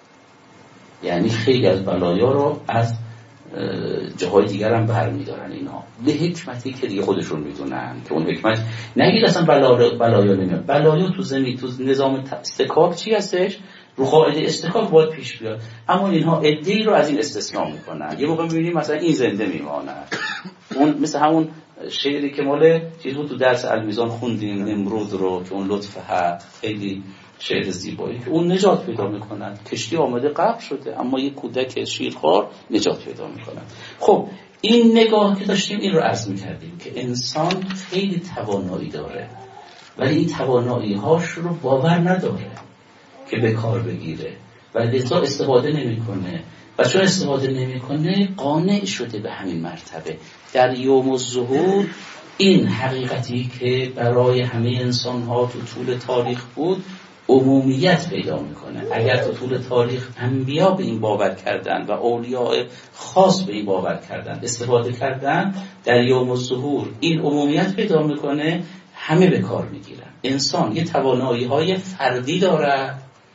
یعنی خیلی از بلایا رو از جاهای دیگر هم برمیدارن اینا به حکمتی که دیگه خودشون میدونن که اون حکمت نگید اصلا بلایا نمیاد. بلایا تو زمین تو نظام استکاک چی هستش؟ رو قاعده استکاک باید پیش بیاد، اما اینها عده‌ای رو از این استثناء میکنن. یه موقع میبینیم مثلا این زنده میمونه، اون مثل همون شعری که مال چیز بود تو درس المیزان خوندیم، نمرود رو که اون لطف حق، خیلی شعر زیبایی که اون نجات پیدا میکنن. کشتی آمده غرق شده اما یک کودک شیرخوار نجات پیدا میکنن. خب این نگاه که داشتیم این رو عرض میکردیم که انسان خیلی توانایی داره، ولی این توانایی هاش رو باور نداره که به کار بگیره و لذا استفاده نمیکنه، و چون استفاده نمیکنه قانع شده به همین مرتبه. در یوم الظهور این حقیقتی که برای همه انسان ها تو طول تاریخ بود عمومیت پیدا میکنه. اگر تو طول تاریخ انبیا به این باور کردن و اولیاء خاص به این باور کردن استفاده کردن، در یوم الظهور این عمومیت پیدا میکنه، همه به کار میگیرن. انسان یه توانایی های فردی داره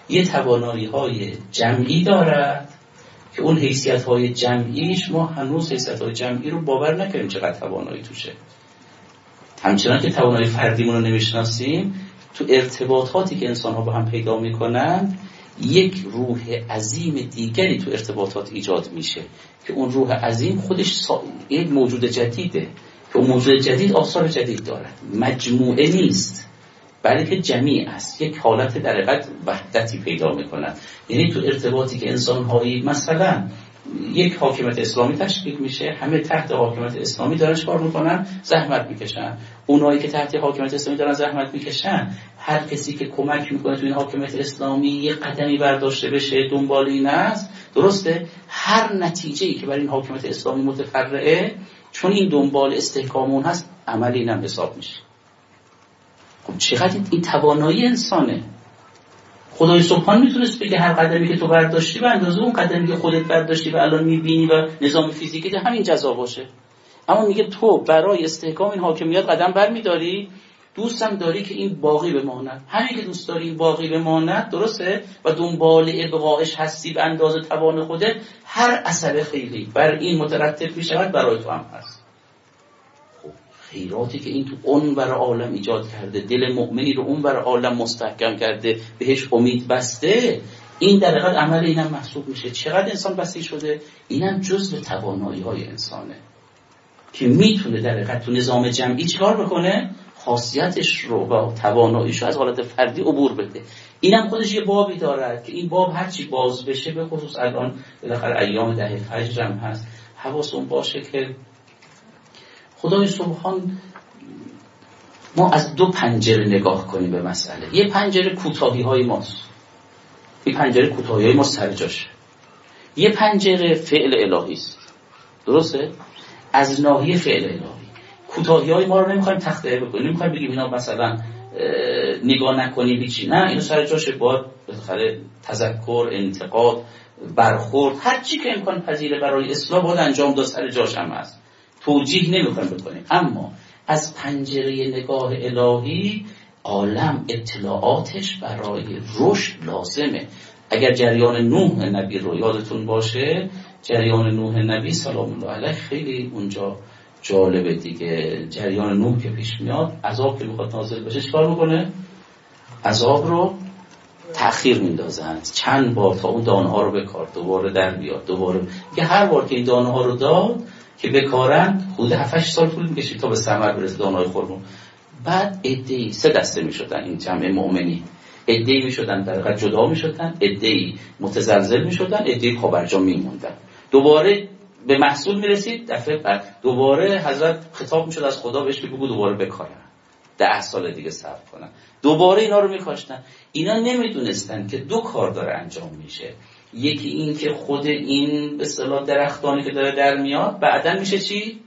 یه توانایی‌های جمعی دارد که اون حیثیت‌های جمعیش ما هنوز حیثیت‌های جمعی رو باور نکردیم چقدر توانایی توشه. همچنان که توانایی فردیمون رو نمی‌شناسیم، تو ارتباطاتی که انسان‌ها با هم پیدا می‌کنند یک روح عظیم دیگری تو ارتباطات ایجاد میشه که اون روح عظیم خودش یک موجود جدیده که اون موجود جدید آثار جدید دارد، مجموعه نیست بلکه جمیع است، یک حالت در حقیقت وحدتی پیدا میکنند. یعنی تو ارتباطی که انسان‌هایی مثلا یک حاکمیت اسلامی تشکیل میشه، همه تحت حاکمیت اسلامی دارن کار میکنن، زحمت میکشن. اونایی که تحت حاکمیت اسلامی دارن زحمت میکشن، هر کسی که کمک میکنه تو این حاکمیت اسلامی یه قدمی برداشته بشه دنبال این است، درسته؟ هر نتیجه‌ای که برای این حاکمیت اسلامی متفرعه، چون این دنبال استحکام اون هست، عمل اینم حساب میشه. خب چقدر این توانایی انسانه. خدای سبحان میتونست بگه هر قدمی که تو برداشتی به اندازه اون قدمی که خودت برداشتی و الان میبینی و نظام فیزیکی ده همین جزا باشه. اما میگه تو برای استحکام این حاکمیت قدم برمیداری، دوستم داری که این باقی بماند. همین که دوست داری این باقی بماند، درسته؟ و دنبال ابقایش هستی به اندازه توان خودت، هر اثر خیری بر این مترتب میشود برای تو هم هست. خیراتی که این تو اون بر عالم ایجاد کرده، دل مؤمنی رو اون بر عالم مستحکم کرده، بهش امید بسته، این در حقیقت عمل اینم محسوب میشه. چقدر انسان بسیج شده، اینم جزء توانایی‌های انسانه که میتونه در حقیقت تو نظام جمعی چیکار بکنه، خاصیتش رو و تواناییش رو از حالت فردی عبور بده. اینم خودش یه بابی داره که این باب هرچی باز بشه، به خصوص الان بالاخره ایام دهه فجر هم هست، حواستون باشه که خدای سبحان ما از دو پنجره نگاه کنیم به مسئله. یه پنجره کوتاهی‌های ماست، یه پنجره کوتاهی‌های ما سر جاشه، یه پنجره فعل الهی است، درسته؟ از ناحیه فعل الهی کوتاهی‌های ما رو نمی‌خوایم تخطئه بکنیم، نمی‌خوایم بگیم اینا مثلا نگاه نکنیم هیچی، نه، اینو سر جاشه. باید بالاخره تذکر، انتقاد، برخورد، هر چی که امکان پذیره برای اصلاح باید انجام داد، سر جاش هم هست، توجیه نمی‌خوایم بکنیم. اما از پنجره نگاه الهی عالم اطلاعاتش برای رشد لازمه. اگر جریان نوح نبی رو یادتون باشه، جریان نوح نبی سلام الله علیه خیلی اونجا جالبه دیگه. جریان نوح که پیش میاد، عذاب که میخواد نازل بشه، چیکار میکنه؟ عذاب رو تأخیر میندازن چند بار تا اون دانه ها رو بکار، دوباره در بیاد، دوباره که هر بار که این دانه ها رو داد که بکارن، حدود 7-8 سال طول میکشید تا به ثمر برسه دانه های خرم. بعد عده‌ای 3 دسته میشدن این جمع مؤمنین، عده‌ای میشدن در حقیقت جدا میشدن، عده‌ای متزلزل میشدن، عده‌ای پابرجا میموندن. دوباره به محصول میرسید، دفعه بعد دوباره حضرت خطاب میشد از خدا بهش که بگو دوباره بکارن، 10 سال دیگه صبر کنن، دوباره اینا رو میکاشتن. اینا نمیدونستن که دو کار داره انجام میشه. یکی این که خود این به اصطلاح درختانی که داره در میاد بعداً میشه چی؟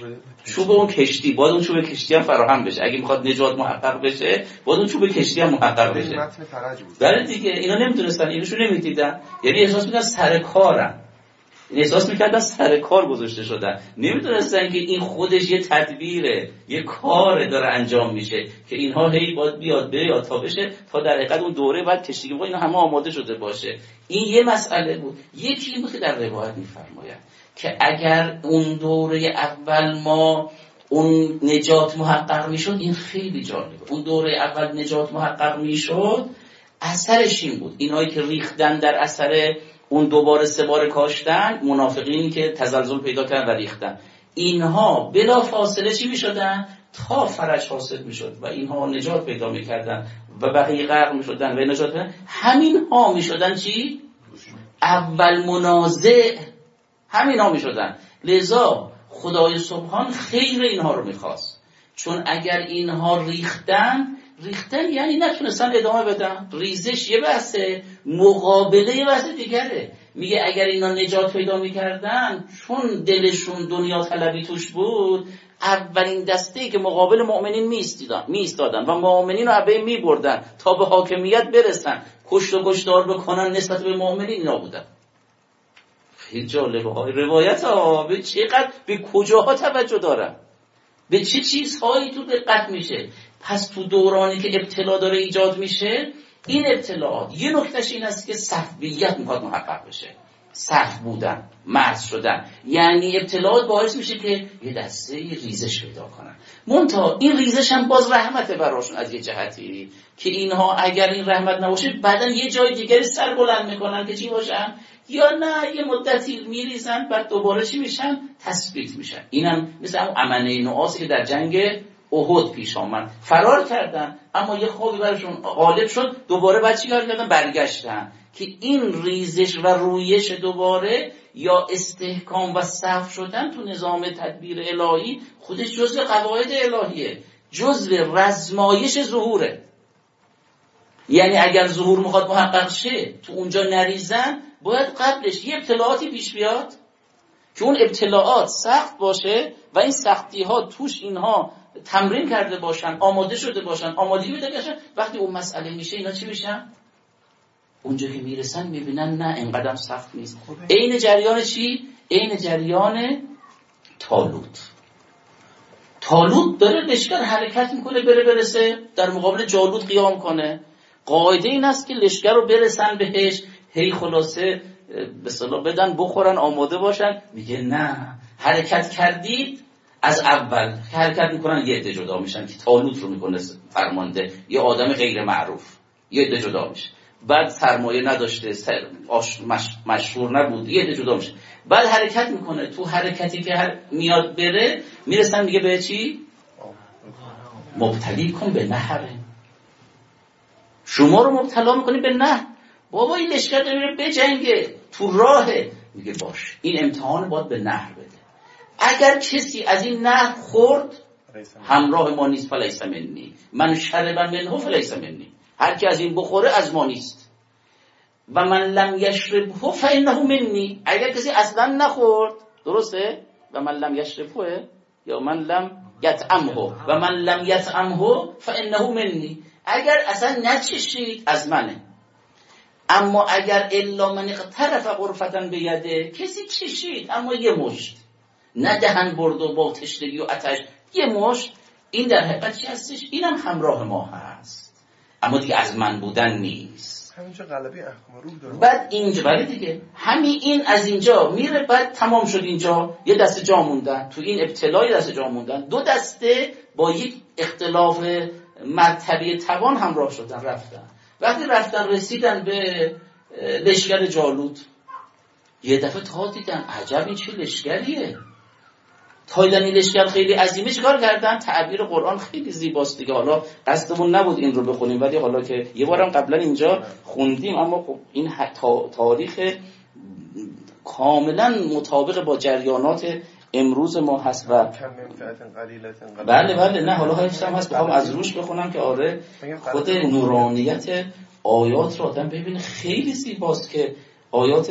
چوب اون کشتی. باید اون چوب کشتی هم فراهم بشه. اگه میخواد نجات محقق بشه، باید اون چوب کشتی هم محقق بشه. بله دیگه، اینا نمیدونستن، اینشو نمیدیدن. یعنی احساس میکردن سر کارن، احساس میکردن سر کار گذاشته شدن، نمیدونستن که این خودش یه تدبیره، یه کار داره انجام میشه که اینها هی باید بیاد تا بشه، تا در حقیقت اون دوره بعد کشتی که اینا همه آماده شده باشه. این یه مسئله بود. یکی این بود که در روایت میفرماید که اگر اون دوره اول ما اون نجات محقق میشد، این خیلی جالبه، اون دوره اول نجات محقق میشد، اثرش این بود اینایی که ریختن در اثر اون دوباره 3 بار کاشتن، منافقینی که تزلزل پیدا کردن و ریختن، اینها بلا فاصله چی میشدن؟ تا فرج حاصل میشد و اینها نجات پیدا میکردن و بقیه غرق میشدن و نجات پیدا. همین ها میشدن چی؟ اول منازع، همین ها میشدن. لذا خدای سبحان خیر اینها رو میخواست، چون اگر اینها ریختن یعنی نتونستن ادامه بدن. ریزش یه بحثه، مقابله یه بحث دیگره. میگه اگر اینا نجات پیدا میکردن، چون دلشون دنیا طلبی توش بود، اولین دسته‌ای که مقابل مؤمنین میستادن و مؤمنین رو عبه میبردن تا به حاکمیت برسن، کشت و کشتار بکنن نسبت به مؤمنین اینا بودن. خیلی جالبه های روایت ها، به چقدر به کجاها توجه دارن، به چه چیزهایی تو دقت میشه. پس تو دورانی که ابتلا داره ایجاد میشه، این ابتلاعات یه نکتهش این است که صفویت میخواد محقق بشه، صف بودن، مرز شدن، یعنی ابتلاعات باعث میشه که یه دسته ریزش پیدا کنن. منتها این ریزش هم باز رحمت براشون از یه جهتی که اینها اگر این رحمت نباشه بعدن یه جای دیگری سر بلند میکنن که چی باشن، یا نه یه مدتی میریزن بعد دوباره چی میشن، تثبیت میشن. اینم مثل اون امنه نعاس که در جنگ احد پیش آمد، فرار کردن اما یه خوابی برشون غالب شد، دوباره بعد چی کار کردن، برگشتن. که این ریزش و رویش دوباره یا استحکام و صف شدن تو نظام تدبیر الهی خودش جزء قواعد الهیه، جزء رزمایش ظهوره. یعنی اگر ظهور میخواد محقق شه تو اونجا نریزن، باید قبلش یه ابتلاعاتی پیش بیاد که اون ابتلاعات سخت باشه و این سختی ها توش اینها تمرین کرده باشن، آماده شده باشن، آمادگی بده باشن. وقتی اون مسئله میشه اینا چی میشن؟ اونجا که میرسن میبینن نه اینقدر سخت نیست. عین جریان چی؟ عین جریان طالوت داره لشکر حرکت میکنه برسه در مقابل جالوت قیام کنه. قاعده این است که لشکر رو برسن بهش، هی خلاصه به اصطلاح بدن بخورن آماده باشن. میگه نه، حرکت کردید از اول حرکت میکنن یه عده جدا میشن که طالوت رو میکنه فرمانده، یه آدم غیر معروف، یه عده جدا میشه. بعد سرمایه نداشته، مشهور نبود، یه عده جدا میشه. بعد حرکت میکنه، تو حرکتی که میاد بره میرسن میگه به چی؟ مبتلی کن به نهر، شما رو مبتلا میکنی به نهر. بابا این لشکر داره میره بجنگه، تو راهه. میگه باش این امتحان باید به نهر بده. اگر کسی از این نهر خورد همراه ما نیست، فلیس منی، من شرب منه فلیس منی. هر کی از این بخوره از ما نیست. و من لم یشربه فانه منی. اگر کسی اصلا نخورد، درسته؟ و من لم یشربه یا من لم یطعمه و من لم یطعمه فانه منی. اگر اصلا نچشید از منه. اما اگر الا من اقترف غرفتن بیده، کسی چشید اما یه مشت، نه دهن برد و با تشنگی و آتش، یه مشت، این در حقیقت چی هستش؟ اینم همراه ما هست اما دیگه از من بودن نیست.
همینجا غلبه احکام روح داره.
بعد اینجا ولی دیگه همین این از اینجا میره، بعد تمام شد. اینجا یه دسته جا موندن، تو این ابتلای دسته جا موندن، دو دسته با یک اختلاف مرتبه توان همراه شدن رفتن. وقتی رفتن رسیدن به لشکر جالوت، یه دفعه تا دیدن عجب این چه لشکریه. تا دیدن این لشکر خیلی عظیمه، چیکار کردن؟ تعبیر قرآن خیلی زیباست دیگه. حالا قصدمون نبود این رو بخونیم، ولی حالا که یه بارم قبلا اینجا خوندیم، اما خب این تاریخ کاملا مطابق با جریانات امروز ما هست. و بله نه حالا حفظ هم هست، بخوام از روش بخونم که آره خود نورانیت آیات رو آدم ببینه خیلی زیباست. که آیات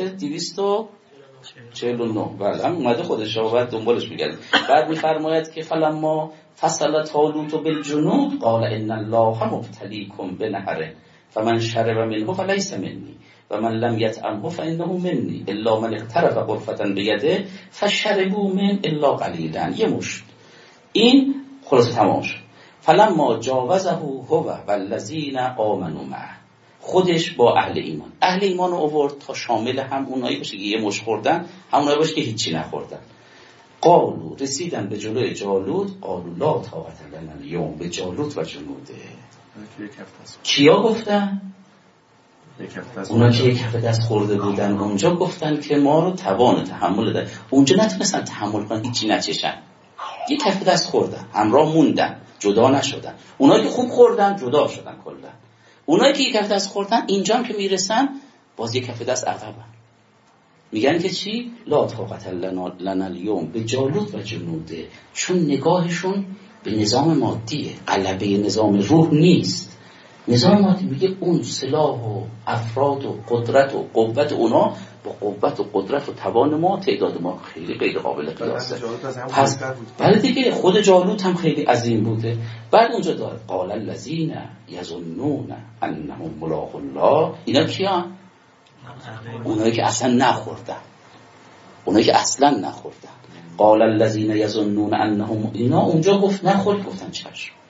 249 بله هم اومده خودش رو بعد دنبالش میگردیم. بعد میفرماید که فلما فصل طالوت بالجنود قال ان الله مبتلیکم بنهر فمن شرب منه فلیس منی و من لم یطعمه فانه منی الا من اقترف غرفة بیده فشربوا من الا قلیلا. یه مشت. این خلاص تمام شد. فلما جاوزه هو والذین آمنوا معه، خودش با اهل ایمان رو آورد تا شامل هم اونایی باشه که یه مشت خوردن، هم اونایی باشه که هیچی نخوردن. قالو، رسیدن به جلوی جالوت، قالو لا طاقت لنا الیوم به جالوت و جنوده. کیا گفتن؟ اونا که یک هفته دست خورده بودن اونجا گفتن که ما رو توان تحمل دادن. اونجا نتونستن تحمل کنن، هیچی نچشن، یک هفته دست خوردن، همراه موندن، جدا نشدن. اونایی که خوب خوردن جدا شدن کلا. اونایی که یک هفته دست خوردن اینجا هم که میرسن باز یک هفته دست عقبن. میگن که چی؟ لا طاقت لنا الیوم به جالوت و جنوده. چون نگاهشون به نظام مادیه، غلبه نظام روح نیست. نظام مادی میگه اون سلاح و افراد و قدرت و قوت اونا با قوت و قدرت و توان ما، تعداد ما خیلی غیر قابل قیاسه. پس بله دیگه خود جالوت هم خیلی عظیم بوده. بعد اونجا داره قال الذین یظنون انهم ملاقو الله. اینا کیان؟ اونایی که اصلا نخوردن، اونایی که اصلا نخوردن. قال الذین یظنون انهم، اینا اونجا گفت نخورد، گفتن چشم.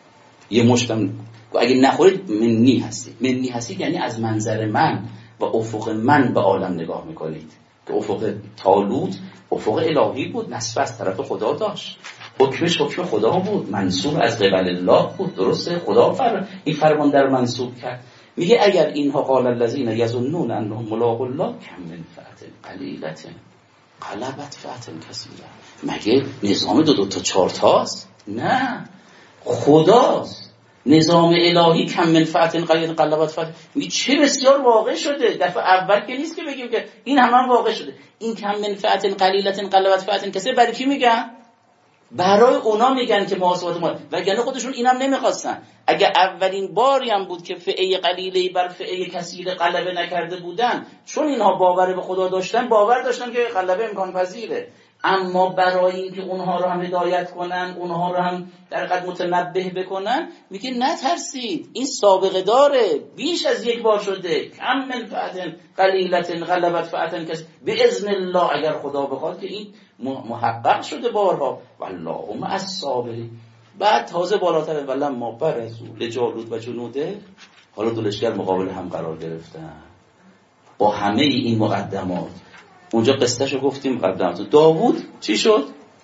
یه مشتم اگه نخورید منی هستید یعنی از منظر من و افق من به عالم نگاه میکنید که افق طالوت افق الهی بود، نسبت از طرف خدا داشت، حکمش حکم خدا بود، منصوب از قبل الله بود. درسته؟ خدا این فرمان در منصوب کرد. میگه اگر اینها قال الذین یظنون انهم ملاقو الله کم من فئة قلیلة غلبت فئة کثیرة. مگه نظام دو تا 4 تاست؟ نه، خداست. نظام الهی کم من فئة قلیلة غلبت فئة. میگه چه بسیار واقع شده. دفعه اول که نیست که بگیم که این هم واقع شده. این کم من فئة قلیلة غلبت فئة کثیرة برای کی میگن؟ برای اونا میگن که محاسبات ما، وگرنه خودشون اینم نمیخواستن. اگه اولین باری هم بود که فئه قلیله بر فئه کثیر غلبه نکرده بودن، چون اینها باور به خدا داشتن، باور داشتن که غلبه امکان پذیره، اما برای اینکه اونها رو هم هدایت کنن، اونها رو هم در حقیقت متنبه بکنن، میگه نترسید، این سابقه داره، بیش از یک بار شده. کم من فئة قلیلة غلبت فئة کثیرة باذن الله، اگر خدا بخواد که این محقق شده بارها. والله مع الصابرین. بعد تازه بالاتر ولما برزوا لجالوت و جنوده، حالا دو لشکر مقابل هم قرار گرفتن با همه این مقدمات. اونجا قصهشو گفتیم مقدمات. داوود چی شد؟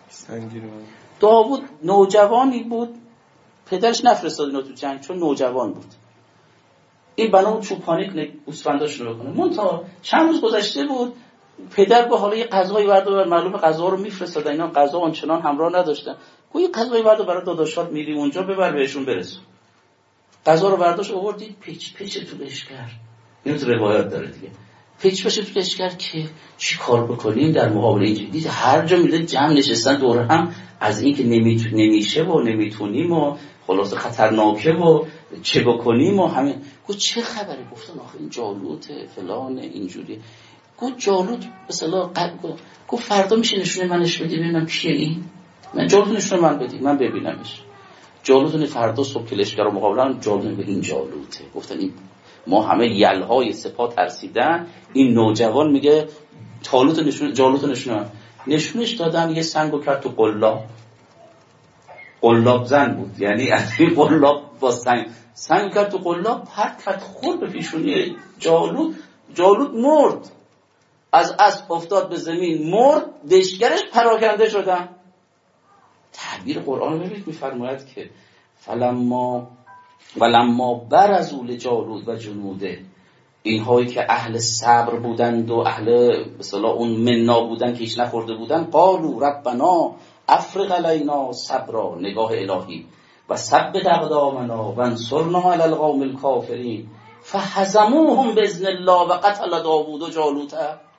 داوود نوجوانی بود، پدرش نفرستاد اینو تو جنگ چون نوجوان بود. این بنا چوپانیک گوسفنداش رو بکنه. منتها چند روز گذشته بود، پدر با حالا یه غذایی بردار، معلومه غذا رو میفرستادن، اینا غذا آنچنان همراه نداشتن. گویا غذایی بردار برای داداشات میری اونجا ببر بهشون برسون. غذا رو برداشت آوردید پیچ تو لشکر. اینو تو روایت داره دیگه. پیچ تو لشکر که چی کار بکنیم در مقابل این دید هر جا میره جمع نشستن دور هم از این که نمیشه و نمیتونیم و خلاص خطرناکه و چه بکنیم و همین. گفت چه خبره؟ گفتن آخه این جالوت فلان اینجوری. گفت جالوت مثلا گفت فردا میشه نشونه منش بدی ببینم کیه این؟ من جالوت نشونه من بدی من ببینمش. جالوت فردا صبح که لشکر رو مقابلن جالوت به این جالوته. گفتن این ما همه یلهای سپاه ترسیدن، این نوجوان میگه جالوت نشونش دادن. یه سنگو کرد تو قلاب زن بود، یعنی از این قلاب با سنگ کرد تو قلاب، پرت کرد خورد به پیشونی جالوت مرد، از اسب افتاد به زمین مرد، لشکرش پراکنده شدن. تعبیر قرآن رو ببینید، میفرماید که ولما برزوا لجالوت و جنوده، اینهایی که اهل صبر بودند و اهل مثلا اون منا بودند که هیچ نخورده بودند، قالوا ربنا افرغ علینا صبرا، نگاه الهی، و ثبت اقدامنا وانصرنا علی القوم الکافرین فهزموهم باذن الله و قتل داوود و جالوت.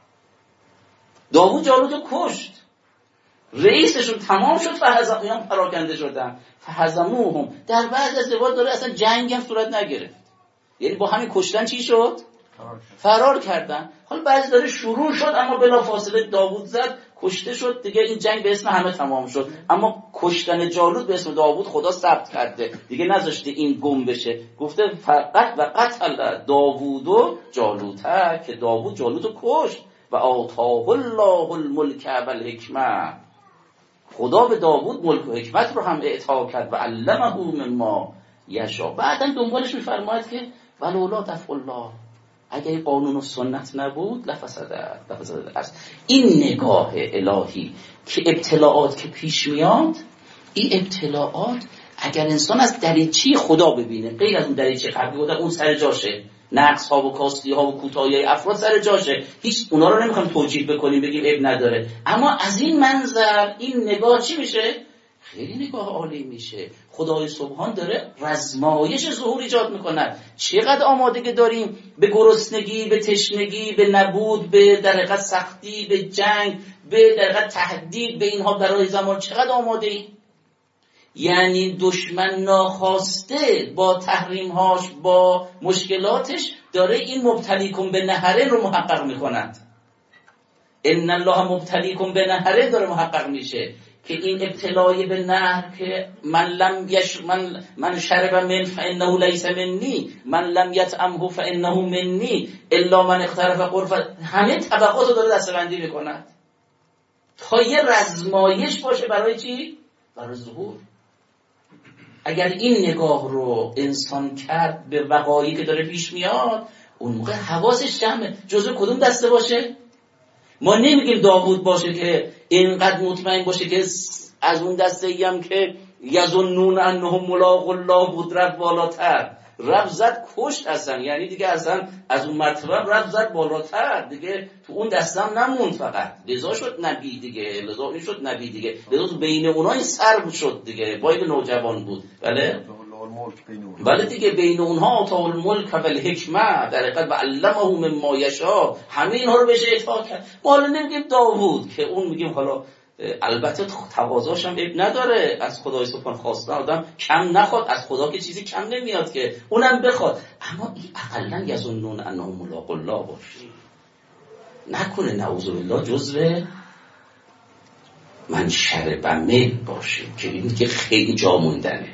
داوود جالوت کشت، رئیسشون تمام شد، فهزموهم پراکنده شدن. فهزموهم در بعض از روایات داره اصلا جنگ هم صورت نگرفت، یعنی با همین کشتن چی شد؟ فرار کردن. حالا بعضی داره شروع شد اما بلافاصله داوود زد کشته شد دیگه، این جنگ به اسم همه تمام شد. اما کشتن جالوت به اسم داوود خدا ثبت کرده دیگه، نذاشته این گم بشه. گفته فقط و قتل داوود و جالوته، که داوود جالوتو کشت. و آتاه الله الملک و الحکمه، خدا به داوود ملک و حکمت رو هم اعطا کرد و علمه مما یشاء. بعداً دنبالش میفرماید که ولولا دفع الله، اگه قانون و سنت نبود لفسد الارض. این نگاه الهی که ابتلاعات که پیش میاد، این ابتلاعات اگر انسان از دریچه خدا ببینه، غیر از اون دریچه قبلی بوده، اون سر جاشه. نقص ها و کاستی ها و کوتاهی افراد سر جاشه، هیچ اونا رو نمیخوام توجیه بکنیم بگیم عیب نداره، اما از این منظر این نگاه چی میشه؟ خیلی نگاه عالی میشه. خدای سبحان داره رزمایش ظهور ایجاد میکنه. چقدر آمادگی داریم به گرسنگی، به تشنگی، به نبود، به در حقیقت سختی، به جنگ، به در حقیقت تهدید به اینها برای زمان، چقدر آماده ایم؟ یعنی دشمن ناخواسته با تحریمهاش، با مشکلاتش داره این مبتلیکم به نهره رو محقق میکند. ان الله مبتلیکم به نهره داره محقق میشه که این ابتلای به نهر که من شرب من فانه لیس منی، من لم یطعمه فانه منی الا من اقترف غرفه، همه طبقات رو داره دسته‌بندی میکند تا یه رزمایش باشه برای چی؟ برای ظهور. اگر این نگاه رو انسان کرد به وقایعی که داره پیش میاد، اون موقع حواسش جمعه. جزو کدوم دسته باشه؟ ما نمیگیم داوود باشه که اینقدر مطمئن باشه که از اون دسته ای هم که یظنون انهم ملاقو الله بود رفت بالاتر، رفت زد کشت اصلا، یعنی دیگه اصلا از اون مرتبه رفت زد بالاتر، دیگه تو اون دسته هم نموند، فقط لذا شد نبی دیگه، لذا این شد نبی دیگه، لذا بین اونها این سر شد دیگه، با این نوجوان بود. بله دیگه بین اونها آتاه الملک و الحکمه، در حقیقت و علمه مما یشاء، همه اینها رو بهش اعطا کرد. ما حالا نمیگیم داوود که اون، میگیم حالا البته تقاضاش هم عیب نداره، از خدای سبحان خواستن آدم کم نخواد، از خدا که چیزی کم نمیاد که اونم بخواد، اما این اقلا یظنون انهم ملاقو الله باشه، نکنه نعوذ بالله جزو من شرب میل باشه که این که خیلی جا موندنه.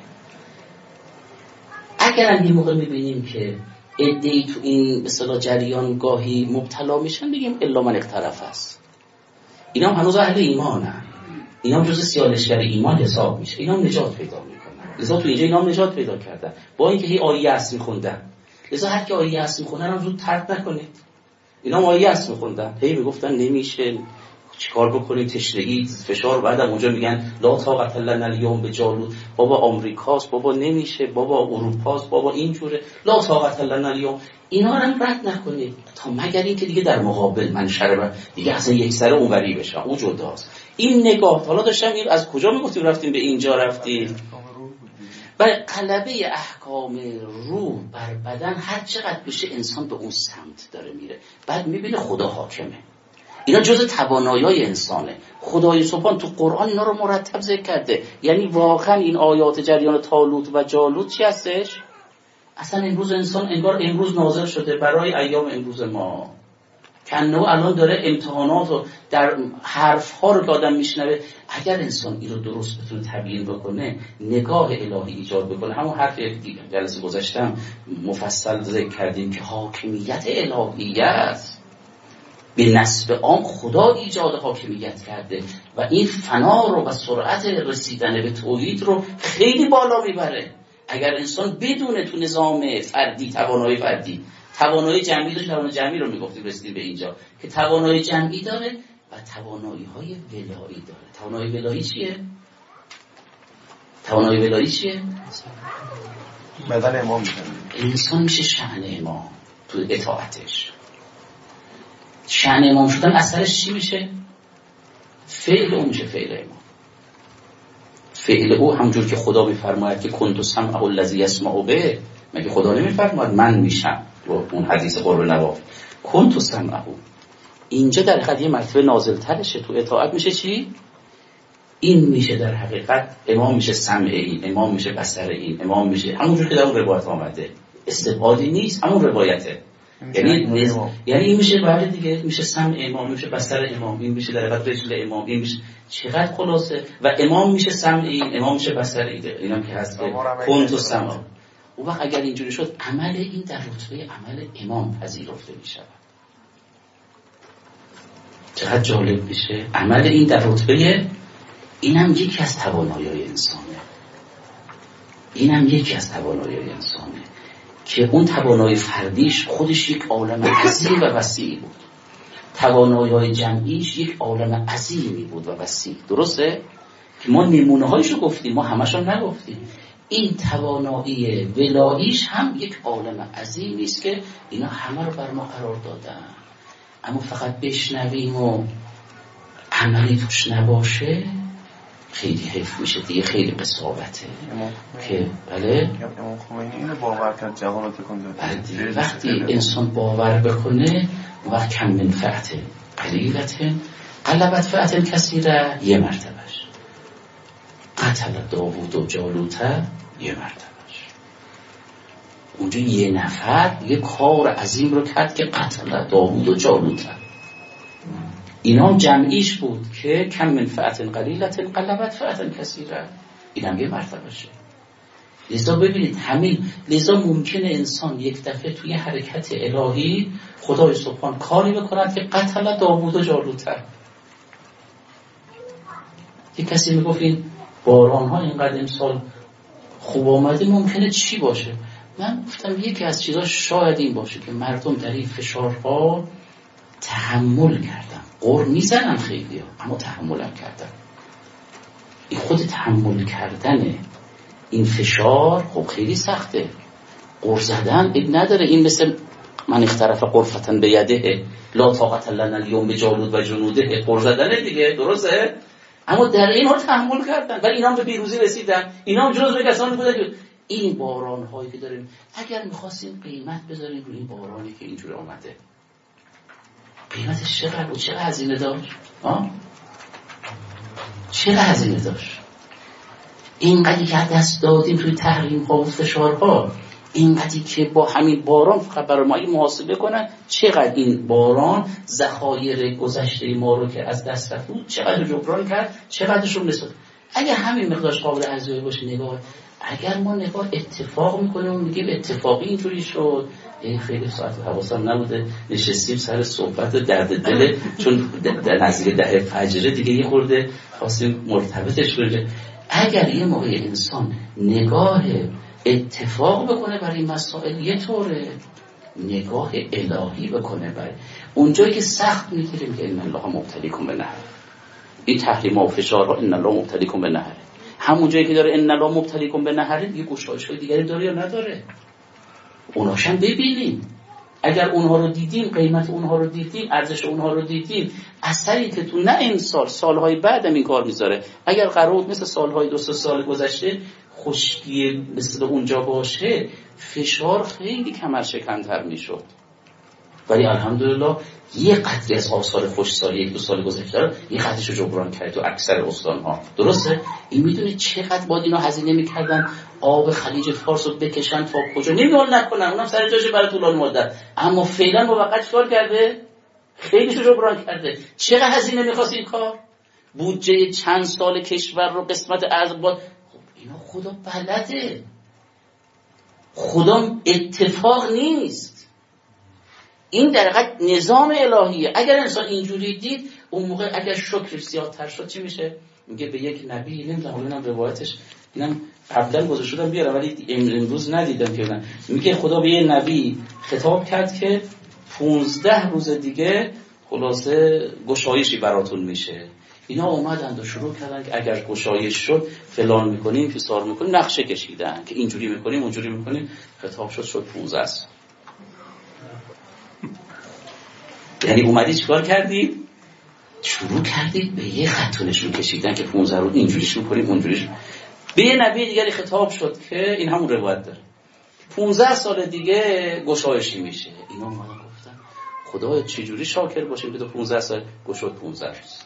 اگر یه موقع میبینیم که عده‌ای تو این به اصطلاح جریان گاهی مبتلا میشن، بگیم الا من اقترف است، اینا هم هنوز اهل ایمانن، اینا هم جزء سیالشگر ایمان حساب میشه، اینا هم نجات پیدا میکنن. لذا تو اینجا اینا هم نجات پیدا کردن، با اینکه هی آیه هست میخوندن. لذا هر کی آیه هست میخوندن هم زود ترک نکنید. اینا هم آیه هست میخوندن، هی میگفتن نمیشه، چیکار بکنیم، تشنگی، فشار، بعدم اونجا میگن لا طاقت لنا الیوم بجالوت، بابا آمریکاست، بابا نمیشه، بابا اروپاست، بابا اینجوره، لا طاقت لنا الیوم. اینا رو هم رد نکنید تا مگر اینکه دیگه در مقابل من شربه دیگه اصلا یک سره اونوری بشم، اون جداست. این نگاه حالا داشتم این از کجا میگفتیم رفتیم به اینجا رفتیم، برای غلبه احکام روح بر بدن هر چقدر بشه انسان به اون سمت داره میره، بعد میبینه خدا حاکمه. اینا جزء توانایی‌های انسانه. خدای سبحان تو قرآن اینا رو مرتب ذکر کرده. یعنی واقعا این آیات جریان طالوت و جالوت چی هستش؟ اصلا امروز انسان انگار امروز نازل شده برای ایام امروز ما، کنه الان داره امتحانات و در حرف‌ها رو که آدم میشنوه، اگر انسان این رو درست بتونه تبیین بکنه، نگاه الهی ایجاد بکنه، همون حرف دیگه جلسه گذاشتم مفصل ذکر کردیم که حاکمیت الهی است، به نسب عام خدا ایجاد حاکمیت کرده و این فنا رو و سرعت رسیدن به توحید رو خیلی بالا میبره. اگر انسان بدونه تو نظام فردی توانایی جمعی داشت، توانایی جمعی رو میگفتیم رسیدیم به اینجا که توانایی جمعی داره و توانایی های ولایی داره. توانایی ولایی چیه؟ توانایی ولایی چیه؟
بدن امام میشه،
انسان میشه شأن امام تو اطاعتش. شأن امام شدن اثرش چی میشه؟ فعل او میشه فعل امام. فعل او همونجور که خدا میفرماید که کنت سمعه الذی یسمع به، مگه خدا نمیفرماید من میشم؟ اون حدیث قرب نواف کنت سمعه، اینجا در حقیقت یه مرتبه نازل ترشه، تو اطاعت میشه چی؟ این میشه در حقیقت امام میشه سمع این، امام میشه بصر این، امام میشه همونجور که در اون روایت آمده، استبعادی نیست، همون روایته. یعنی این میشه بعد دیگه میشه سمع امام، میشه بصر امام، این میشه در حقیقت رجل امام، این میشه چقدر خلاصه، و امام میشه سمع این، امام میشه بصر این، اینا که هست که کنت سمع. و وقت اگر اینجوری شد عمل این در رتبه عمل امام پذیرفته میشه. چقدر جالب میشه عمل این در رتبه، اینم یکی از توانایی‌های انسانه، اینم یکی از توانایی‌های انسانه که اون توانایی فردیش خودش یک عالم عظیم و وسیع بود، توانایی‌های جمعیش یک عالم عظیمی بود و وسیع. درسته که ما نمونه‌هایشو گفتیم، ما همشون نگفتیم. این توانایی ولاییش هم یک عالم عظیمی است که اینا همه رو بر ما قرار دادن، اما فقط بشنویم و عملی توش نباشه خیلی حیف میشه دیگه، خیلی قساوته که بله
امام خمینی اینو باور کرد جهان تکون داد.
وقتی انسان باور بکنه وقت کم من فعت قلیلت غلبت فعت کثیره، یه مرتبهش قتل داوود و جالوت، یه مرتبهش اونجا یه نفر یه کار عظیم رو کرد که قتل داوود و جالوت، اینا جمعیش بود که کم من فعت قلیلت غلبت فعت کثیره، اینم یه مرتبهشه. لذا ببینید همین، لذا ممکنه انسان یک دفعه توی حرکت الهی خدای سبحان کاری بکند که قتل داوود و جالوت. یک کسی میگفت این باران ها اینقدر امسال خوب آمده ممکنه چی باشه؟ من گفتم یکی از چیزا شاید این باشه که مردم در این فشارها تحمل کردن. قر میزنن خیلی ها، اما تحملم کردن. این خود تحمل کردن این فشار خب خیلی سخته. قر زدن نداره. این مثل من اخترف قرفتن به یده لا طاقت لنا الیوم بجالوت و جنوده. قر زدن دیگه، درسته؟ اما در این حال تحمل کردن و اینا هم به پیروزی رسیدن. اینا هم جزو کسانی بودن که این باران هایی که داریم اگر میخواستیم قیمت بذاریم روی این بارانی که اینجوری آمده، قیمتش چقدر بود؟ چقدر هزینه داشت؟ چقدر هزینه داشت؟ اینقدری که دست دادیم توی تحریم ها و فشارها، اینقدری که با همین باران فقط برای ما این محاسبه کنن چقدر این باران ذخایر گذشته ما رو که از دست رفت چقدر جبران کرد، چقدرش رو نسبت. اگر همین مقدارش قابل ارزیابی باشه نگاه، اگر ما نگاه اتفاق میکنیم و میگیم اتفاقی اینطوری شد، خیلی ساعت حواسم نبوده نشستیم سر صحبت درد دل، چون در نزدیک 10 فجر دیگه یه خورده خواستیم مرتبطش کنیم. اگر یه موقع انسان نگاه اتفاق بکنه برای مسائل یه طوره، نگاه الهی بکنه برای اونجایی که سخت میگیریم که ان الله مبتلیکم بنهر، این تحریم‌ها و فشارها ان الله مبتلیکم بنهر، همون جایی که داره ان الله مبتلیکم بنهر یه گشایش‌های دیگری داره یا نداره، اوناشم ببینیم. اگر اونها رو دیدیم، قیمت اونها رو دیدیم، ارزش اونها رو دیدیم، اثری که تو نه این سالهای بعدم این کار میذاره. اگر قرار بود مثل سالهای 2 سال گذشته خشکی مثل اونجا باشه، فشار خیلی کمر شکن‌تر میشد. ولی الحمدلله یه قدری از آثار خشکسالی 1-2 سال گذشته رو یه قدرشو جبران کرد تو اکثر استان‌ها. درسته؟ این میدونید چقدر باید اینا هزینه میکردن آب خلیج فارس رو بکشن تا کجا، نمیدونن نکنن، اونم سر جاش برای طولانی مدت، اما فعلا موقت چیکار کرده؟ خیلیشو جبران کرده. چقدر هزینه می‌خواست این کار؟ بودجه چند سال کشور رو قسمت از خب اینا خدا بلده، خدا اتفاق نیست، این در حقیقت نظام الهیه. اگر انسان اینجوری دید اون موقع اگر شکرش زیادتر شد چی میشه؟ میگه به یک نبی، نمیدونم اینم روایتش، اینم قبلا گذاشته بودم بیارم ولی امروز ندیدم که من، میگه خدا به یه نبی خطاب کرد که 15 روز دیگه خلاصه گشایشی براتون میشه. اینا اومدن و شروع کردن که اگر گشایش شد فلان میکنیم، فسار میکنیم، نقشه کشیدن که اینجوری میکنیم اونجوری میکنیم. خطاب شد 15 است. یعنی اومدی چیکار کردی؟ شروع کردید به یه خطونشون کشیدن که 15 روز اینجوریش میکنیم اونجوریش. به یه نبی دیگری خطاب شد که این همون روایت داره 15 سال دیگه گشایشی میشه. اینا اومدن گفتن خدایا چجوری شاکر باشیم که تو 15 سال گشود 15 روز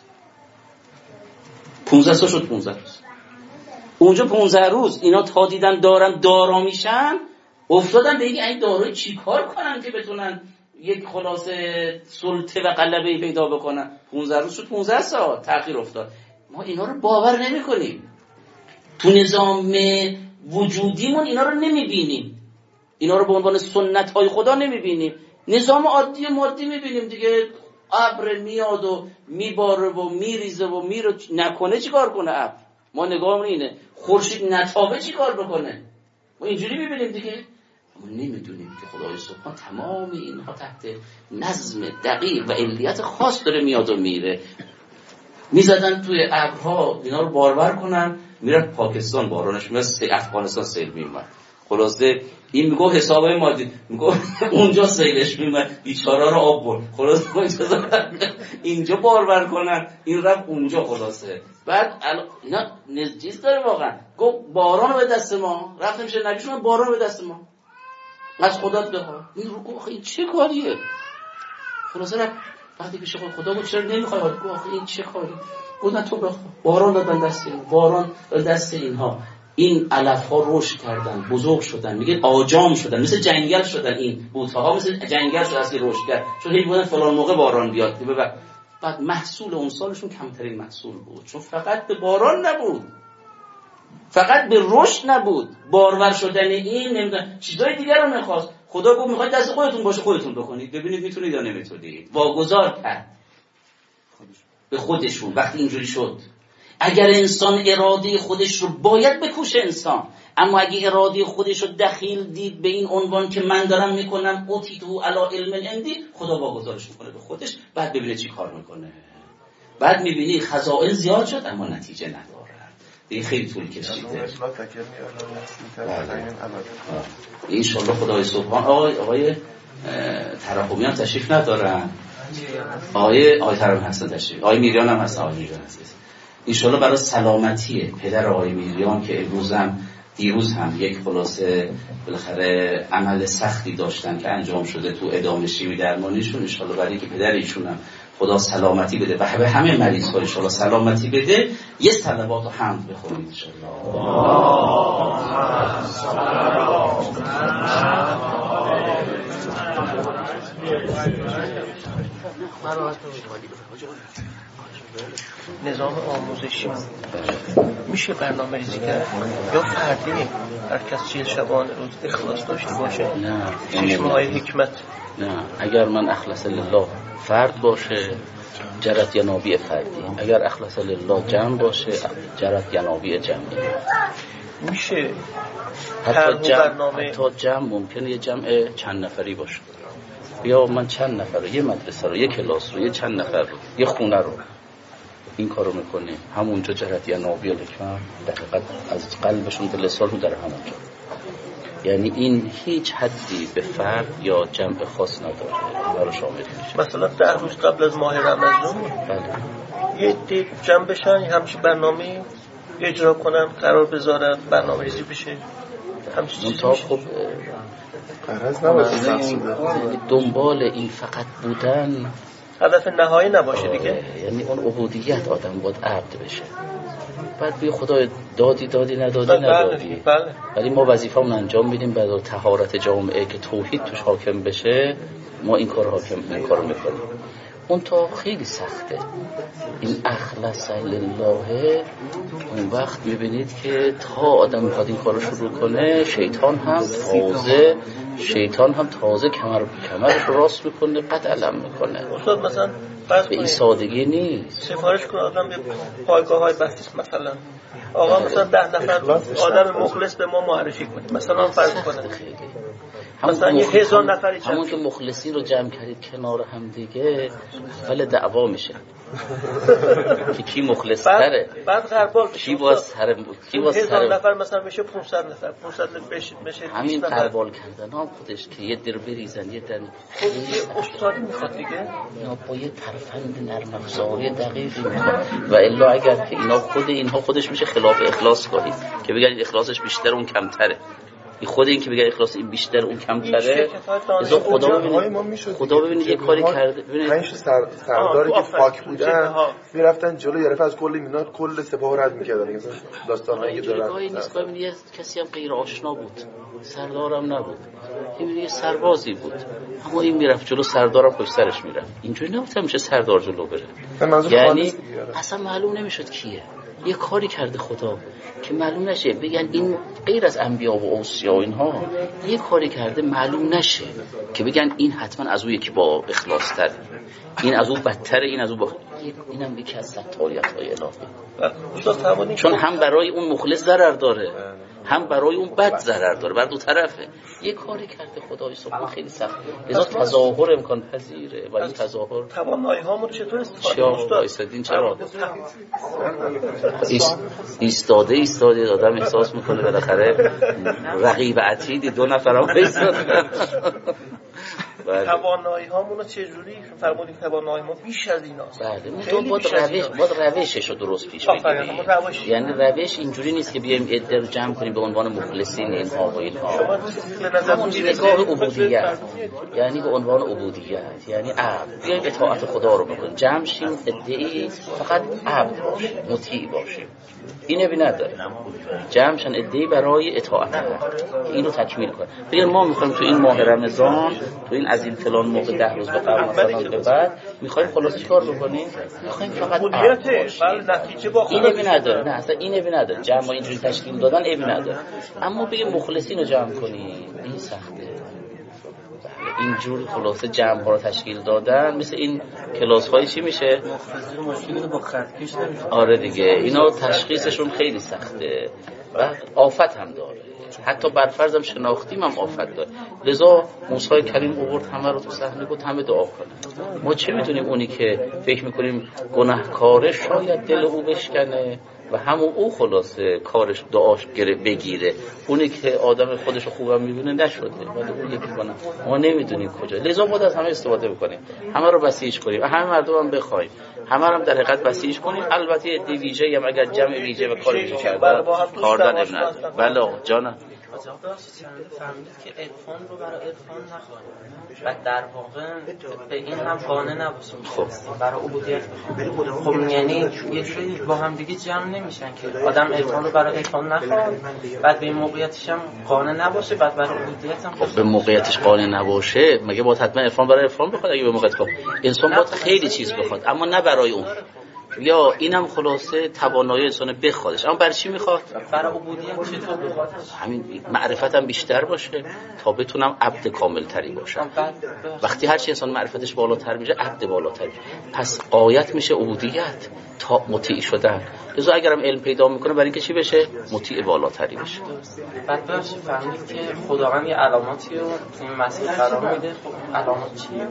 15 سال شد 15 روز. اونجا 15 روز اینا تا دیدن دارن دارا میشن افتادن به این دارایی چی کار کنن که بتونن یک خلاصه سلطه و غلبه پیدا بکنن. 15 روز شد 15 سال تأخیر افتاد. ما اینا رو باور نمی کنیم، تو نظام وجودیمون اینا رو نمی بینیم، اینا رو به عنوان سنت های خدا نمی بینیم. نظام عادی مادی می بینیم دیگه، ابر میاد و میباره و میریزه و میره، نکنه چی کار کنه ابر؟ ما نگاهمون اینه خورشید نتابه چی کار بکنه؟ ما اینجوری میبینیم دیگه. ما نمیدونیم که خدای سبحان تمام اینها تحت نظم دقیق و علیت خاص داره میاد و میره. میزدن توی ابرها اینا رو بارور کنن، میرن پاکستان بارانش میاد، افغانستان سیل میومد. خلاصه این میگه حسابای مادی، میگه اونجا سیلش میومد بیچارا رو آب برد. خلاصه اینجا بارور کنن، این رفت اونجا. خلاصه بعد اینا چیز داره واقعا، گفت باران رو به دست ما، رفت میشه نبیشون باران رو به دست ما از خدات بخواه. این رو گفت این چه کاریه؟ خلاصه رفت وقتی پیش خدا بود چرا نمیخوای؟ گفت این چه کاری؟ گفت نه تو بخواه. باران داد دست اینها، باران داد دست اینها. این علف ها رشد کردن، بزرگ شدن، میگه آجام شدن، مثل جنگل شدن. این بوتها مثل جنگل شد اصلی رشد کرد، چون هی بودن فلان موقع باران بیاد. بعد محصول اون سالشون کمترین محصول بود، چون فقط به باران نبود، فقط به رشد نبود، بارور شدن این نمیدونم چیزای دیگر رو میخواست. خدا گفت میخواید دست خودتون باشه خودتون بکنید، ببینید میتونید یا نمیتونید. واگذار کرد به خودشون. وقتی اینجوری شد اگر انسان اراده خودش رو باید بکوشه انسان، اما اگه اراده خودش رو دخیل دید به این عنوان که من دارم میکنم اوتیتو علا علم عندی، خدا واگذارش میکنه به خودش، بعد ببینه چی کار میکنه. بعد میبینی خزائن زیاد شد اما نتیجه نداره. دیگه خیلی طول کشیده. انشالله خدای سبحان. آقای ترحمیان تشریف ندارن، آقای ترحمی هستن تشریف، آقای میریان هم هستن، آقای میریان هستن. انشالله برای سلامتی پدر آقای میریان که دیروز هم یک خلاصه بالاخره عمل سختی داشتن که انجام شده تو ادامه شیمی درمانیشون، انشالله برای که پدر ایشون هم خدا سلامتی بده و همه مریض ها انشالله سلامتی بده، یه صلوات و حمد بخونید انشالله.
نظام آموزشی میشه برنامه ریزی کرد یا فردی هر کس 40 شبانه روز اخلاص داشته باشه؟
نه
6 ماه حکمت.
نه، اگر من اخلص لله فرد باشه جرت ینابی فردی، اگر اخلص لله جمع باشه جرت ینابی جمعی.
میشه
حتی جمع ممکنه یه جمع چند نفری باشه، یا من چند نفر رو، یه مدرسه رو، یه کلاس رو، یه چند نفر رو، یه خونه رو این کارو میکنه، همونجا جرت ینابی لکن دقیقا از قلبشون به لسانشون در همونجا. یعنی این هیچ حدی به فرد یا جمع خاص نداره، اینا رو شامل میشه.
مثلا 10 روز قبل از ماه رمضان یه عده جمع بشن، همچین برنامه اجرا کنن، قرار بذارن، برنامه ریزی بشه، همچین چیزی میشه.
خب
قرض نباشه،
دنبال این فقط بودن
هدف نهایی نباشه دیگه.
یعنی اون عبودیت آدم باید عبد بشه، بعد بی خدای دادی ندادی.
بله.
ولی ما وظیفه‌مون انجام میدیم برای طهارت جامعه که توحید توش حاکم بشه، ما این کارو میکنیم. اون تا خیلی سخته این اخلص لله. اون وقت میبینید که تا آدم میخواد این کارو شروع کنه شیطان هم تازه کمرش راست میکنه، قد علم میکنه.
استاد مثلا
به این سادگی نیست.
سفارش کنه آدم به پایگاه‌های بسیط، مثلا آقا مثلا 10 نفر آدم مخلص به ما معرفی کنید، مثلا فرض کنه مثلا 1000 نفری
همون که مخلصین رو جمع کردید کنار هم دیگه، ولی دعوا میشه که کی مخلص تره.
بعد غربال
کی باز
1000 نفر مثلا بشه 500 نفر، 500 بشه
همین غربال کردن ها خودش که یه در بریزن، یه در
یه استادی میخواد دیگه،
اینا با یه ترفند نرم افزاری دقیقی میخواد. و الا اگر که اینها خودش میشه خلاف اخلاص کنید که بگید اخلاصش بیشتر اون کمتره. خود این که بگه اخلاص این بیشتر اون کمتره، ازا خدا ببینید یه کاری کرده. ببینید
5 سرداری که پاک بودن میرفتن جلو، یه رفع از کل اینا کل سپاه رد میکردن. داستانایی که دارن
نیست. ببینید کسی هم غیر آشنا بود، سردارم نبود، این یه سربازی بود، اما این میرفت جلو، سردارم پشت سرش میرفت. اینجوری نبود میشه سردار جلو بره، یعنی اصلا معلوم نمیشد کیه. یه کاری کرده خدا که معلوم نشه، بگن این غیر از انبیا و اوصیا و اینها، یه کاری کرده معلوم نشه که بگن این حتما از اون یکی با اخلاص تر، این از اون بدتره، این از اون اینم یکی از ستاریت‌های الهی. چون هم برای اون مخلص ضرر داره، هم برای اون بد ضرر داره، بر دو طرفه. یه کاری کرده خدای سبحان خیلی سخت، لذا تظاهر امکان پذیره. و این تظاهر
توانایی هامون چطور استفاده
کنیم؟ چرا ایستاده آدم احساس میکنه بالاخره رقیب عتیدی 2 نفرم ایستادن.
توانایی هامون چجوری فرمودیم؟ توانایی ما بیش از ایناست.
بله، باید روشش رو درست پیش بگیریم. یعنی روش اینجوری نیست که بیایم عده رو جمع کنیم به عنوان مخلصین اینها و اینها. همون نگاه عبودیت، یعنی به عنوان عبودیت، یعنی عبد، بیایم اطاعت خدا رو بکنیم، جمع شیم عده‌ای فقط عبد باشه، مطیع باشه. اینه بی نداره، جمع شن عده‌ای برای اطاعت حق، اینو تکمیل کنه. بگیم ما میخوایم تو این ماه رمضان، تو این از این فلان موقع 10 روز به قبل مثلا به بعد میخوایم خلاص چیکار بکنیم؟ میخوایم فقط
نتیجه با
اینه بی نداره. نه اصلا اینه بی نداره، جمع اینجوری تشکیل دادن بی نداره. اما بگیم مخلصین رو جمع کنیم این سخته. اینجور خلاصه جمع ها رو تشکیل دادن. مثل این کلاس های چی میشه؟
مشکلی با خطکش نمیشه.
آره دیگه، اینا تشخیصشون خیلی سخته و آفت هم داره، حتی بر فرضم شناختیم هم آفت داره. لذا موسی کریم آورد همه رو تو صحنه گفت همه دعا کنن. ما چه میدونیم اونی که فکر میکنیم گناهکاره شاید دل او بشکنه و همون او خلاصه کارش دعاش بگیره، اونی که آدم خودش خوبم میبینه نشده ولی اون یکی کنه. ما نمیدونیم کجا، لذا باید از همه استفاده بکنیم، همه رو بسیج کنیم و همه مردم هم بخوایم، همه هم در حقیقت بسیج کنیم. البته دی ویژه هم اگر جمع ویژه و کار ویژه کردن کاردن ابن نداره. بله جانم
فهمید که عرفان رو برای عرفان نخواهد و در واقع به این هم قانع نباشیم برای عبودیت بخواد. خب یعنی یه جوری با هم دیگه جمع نمیشن که آدم عرفان رو برای عرفان نخواهد بعد به این موقعیتش هم قانع نباشه بعد برای عبودیت هم
به موقعیتش قانع نباشه. مگه باید حتما عرفان برای عرفان بخواد؟ اگه به موقعیت بخواد انسان باید خیلی چیز بخواد اما نه برای اون، یا اینم خلاصه توانایی انسان بخوادش. اما برای چی میخواد؟
برای عبودیت چطور بخواد؟
همین معرفتم بیشتر باشه تا بتونم عبد کامل تری باشم. وقتی هر چی انسان معرفتش بالاتر میشه عبد بالاتر میشه، پس غایت میشه عبودیت تا مطیع شدن. لذا اگرم علم پیدا میکنه برای اینکه چی بشه؟ مطیع بالاتری بشه.
بعد باشه فهمید که خداوند یه علاماتی رو این مسیح قرار میده. خب علامات چیه؟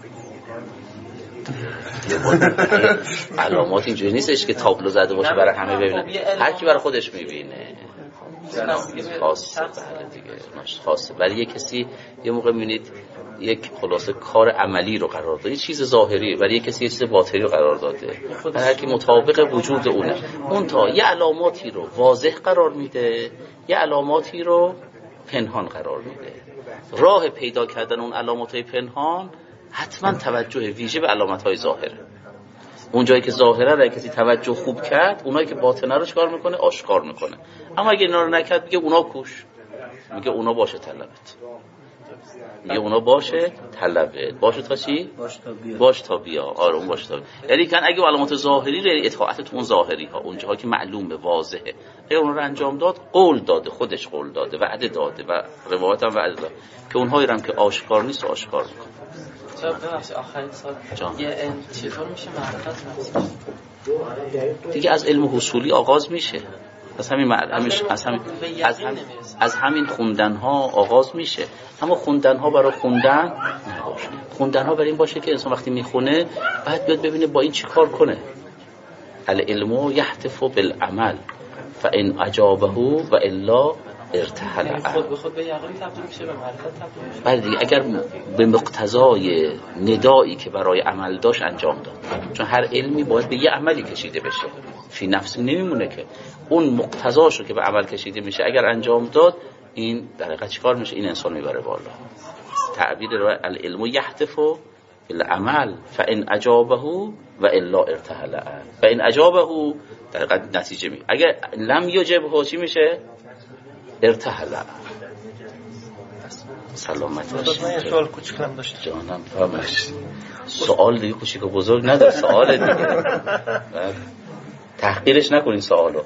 علامات اینجوری نیستش که تابلو زده باشه برای همه ببینن، هر کی برای خودش میبینه خاصه. بله دیگه خاصه برای یک کسی. یه موقع میبینید یک خلاصه کار عملی رو قرار داده، یه چیز ظاهری، برای یک کسی یه چیز باطنی رو قرار داده، برای هر کی مطابق وجود اونه. اون تا یه علاماتی رو واضح قرار میده، یه علاماتی رو پنهان قرار میده. راه پیدا کردن اون علامات‌های پنهان حتما توجه ویژه به علامت‌های ظاهره. اون جایی که ظاهره رو کسی توجه خوب کرد، اونایی که باطنه رو چکار میکنه؟ آشکار میکنه. اما اگه اینا رو نکرد میگه اونا کوش، میگه اونا باشه طلبت، میگه اونا باشه طلبت، باشه تا چی؟ باش تا بیا. آره اون باشه تا بیا. یعنی کن اگه علامات ظاهری رو اطاعت تو اون ظاهری ها، اون جاها که معلومه واضحه، اگه اون رو انجام داد، قول داده، خودش قول داده، وعده داده و روایت هم وعده داده که اونهایی هم که آشکار نیست و آشکار میکنه.
آخرین سال یه چطور میشه معرفت
دیگه؟ از علم حصولی آغاز میشه، از همین خوندن ها آغاز میشه. اما خوندن ها برای خوندن نباشه، خوندن ها برای این باشه که انسان وقتی میخونه بعد بیاد ببینه با این چی کار کنه. العلم یحتف بالعمل فان اجابه و الا ارتحل.
خود به خود به یقین تبدیل میشه، به معرفت تبدیل میشه.
بله دیگه، اگر به مقتضای ندایی که برای عمل داشت انجام داد، چون هر علمی باید به یه عملی کشیده بشه، فی نفسی نمیمونه که اون مقتضاشو که به عمل کشیده میشه اگر انجام داد، این در حقیقت چیکار میشه؟ این انسان میبره بالا. تعبیر العلم یحتف بالعمل فان اجابه و الا ارتحل. فان اجابه در حقیقت نتیجه می، اگر لم یجبه چی میشه؟ ارتحل. سلامت باشید.
من سوال کوچیکم داشتم
جانم. فهمش سوال دیگه کوچیک و بزرگ نداره، سوال دیگه تحقیرش نکنین سوالو.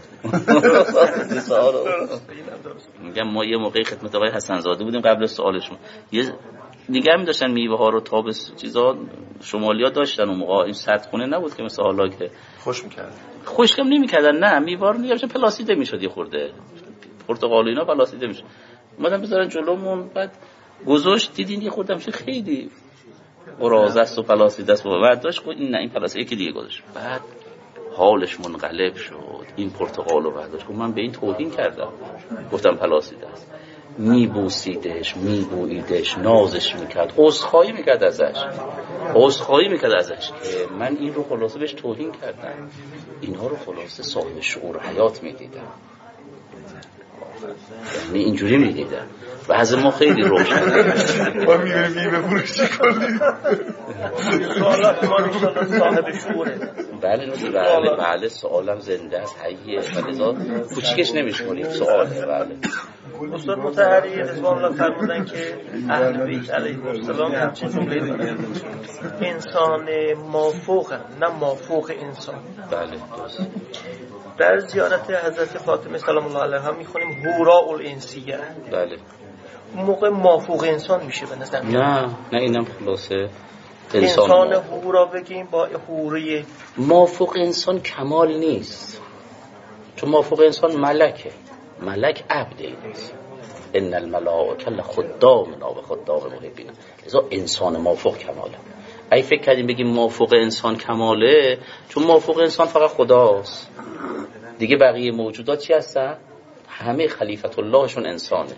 میگم ما یه موقعی خدمت آقای حسن زاده بودیم قبل سوالشون، یه دیگه هم داشتن میوه ها رو تابس چیزا شمالیا داشتن اون موقع، این سردخونه نبود که مثل حالا که
خوش می‌کردن،
خوشکم نمی‌کردن، نه میوه رو میگم پلاسیده میشد، یه خورده پرتقال اینا پلاسیده میشه، اومدن بذارن جلومون، بعد گذاشت دیدین یه خورده میشه خیلی قرازه است و پلاسیده است، بعد داشت گفت این نه این پلاسیده، یکی دیگه گذاشت، بعد حالش منقلب شد، این پرتقالو برداشت گفت من به این توهین کردم، گفتم پلاسیده است، میبوسیدش میبوییدش، نازش میکرد، عذرخواهی میکرد ازش که من این رو خلاصه بهش توهین کردم. اینها رو خلاصه صاحب شعور حیات میدیدم، یعنی اینجوری میدیدم و از ما خیلی روشنه.
ما میبریم بفروشی کنیم
صاحب شعوره.
بله سوالم زنده است، حیه، فلذا کوچیکش نمیشکنیم سواله. بله
استاد مطهری رضوان الله فرمودن که اهل بیت علیهم السلام همچین جمله دیگه انسان مافوقن، نه مافوق انسان.
بله
در زیارت حضرت فاطمه سلام الله علیها میخونیم هوراء الانسیه.
بله
موقع مافوق انسان میشه به نظر
نه اینم خلاصه
انسان هورا بگیم با حوری
مافوق انسان کمال نیست، چون مافوق انسان ملک عبد نیست. ان الملائکه لخدامنا و خدام محبین. لذا انسان مافوق کماله. اگه فکر کردیم بگیم مافوق انسان کماله، چون مافوق انسان فقط خداست دیگه، بقیه موجودات چی هستن؟ همه خلیفت اللهشون انسانه،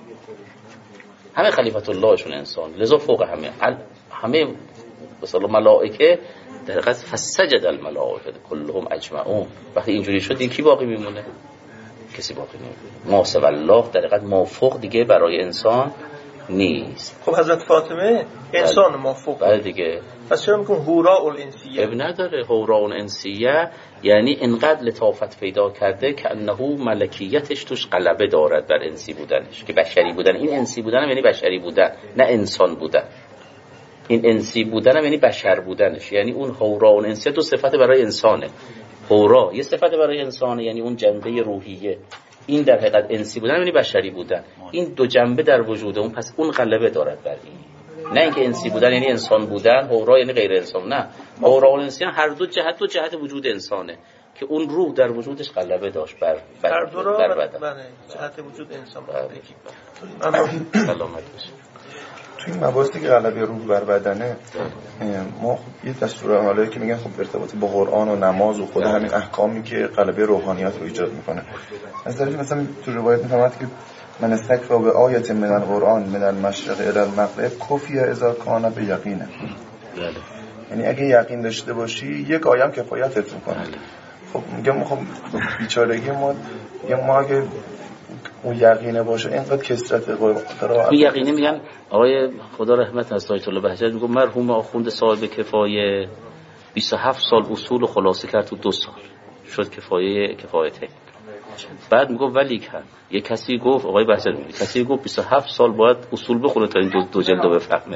لذا فوق همه مثلا ملائکه در حقیقت فسجد الملائکه کلهم اجمعون. وقتی اینجوری شد کی باقی میمونه؟ کسی باقی نمیمونه. ما سوى الله در حقیقت مافوق دیگه برای انسان نیست.
خب حضرت فاطمه انسان مافوق
بله دیگه.
پس چرا میگن هورا الانسیه؟
اب نداره. هورا الانسیه یعنی انقدر لطافت پیدا کرده که انه ملکیتش توش غلبه دارد بر انسی بودنش، که بشری بودن. این انسی بودن یعنی بشری بودن، نه انسان بودن. این انسی بودن یعنی بشر بودنش، یعنی اون هورا الانسیه دو صفت برای انسانه. هورا یه صفت برای انسانه، یعنی اون جنبه روحیه. این در حقیقت انسی بودن یعنی بشری بودن. این دو جنبه در وجود اون، پس اون غلبه دارد بر این. نه اینکه انسی بودن یعنی انسان بودن، هورا یعنی غیر انسان. نه، هورا و انسان هر دو جهت وجود انسانه که اون روح در وجودش غلبه داشت بر بدن.
جهت وجود انسان.
سلامت باشه.
توی این مباحثی که غلبه روح بر بدنه، ما یه دستورالعملی که میگن خب ارتباطی با قرآن و نماز و خود همین احکامی که غلبه روحانیت رو ایجاد میکنه. از طرفی مثلا تو روایت میفهمد که من استکفا به آیت من القرآن من المشرق الی المغرب کفی اذا کان به یقینه. یعنی اگه یقین داشته باشی یک آیه هم کفایتت میکنه. خب میگم خب بیچارگی ما اگه اون یقینه باشه اینقدر کثرت قرآن
اون یقینه. میگن آقای خدا رحمت از آیت الله بهجت میگه مرحوم آخوند صاحب کفایه 27 سال اصول خلاصه کرد تو 2 سال شد کفایته. بعد میگه ولی که یه کسی گفت، آقای بهجت میگه کسی گفت 27 سال باید اصول بخونه تا این دو جلد رو بفهمه.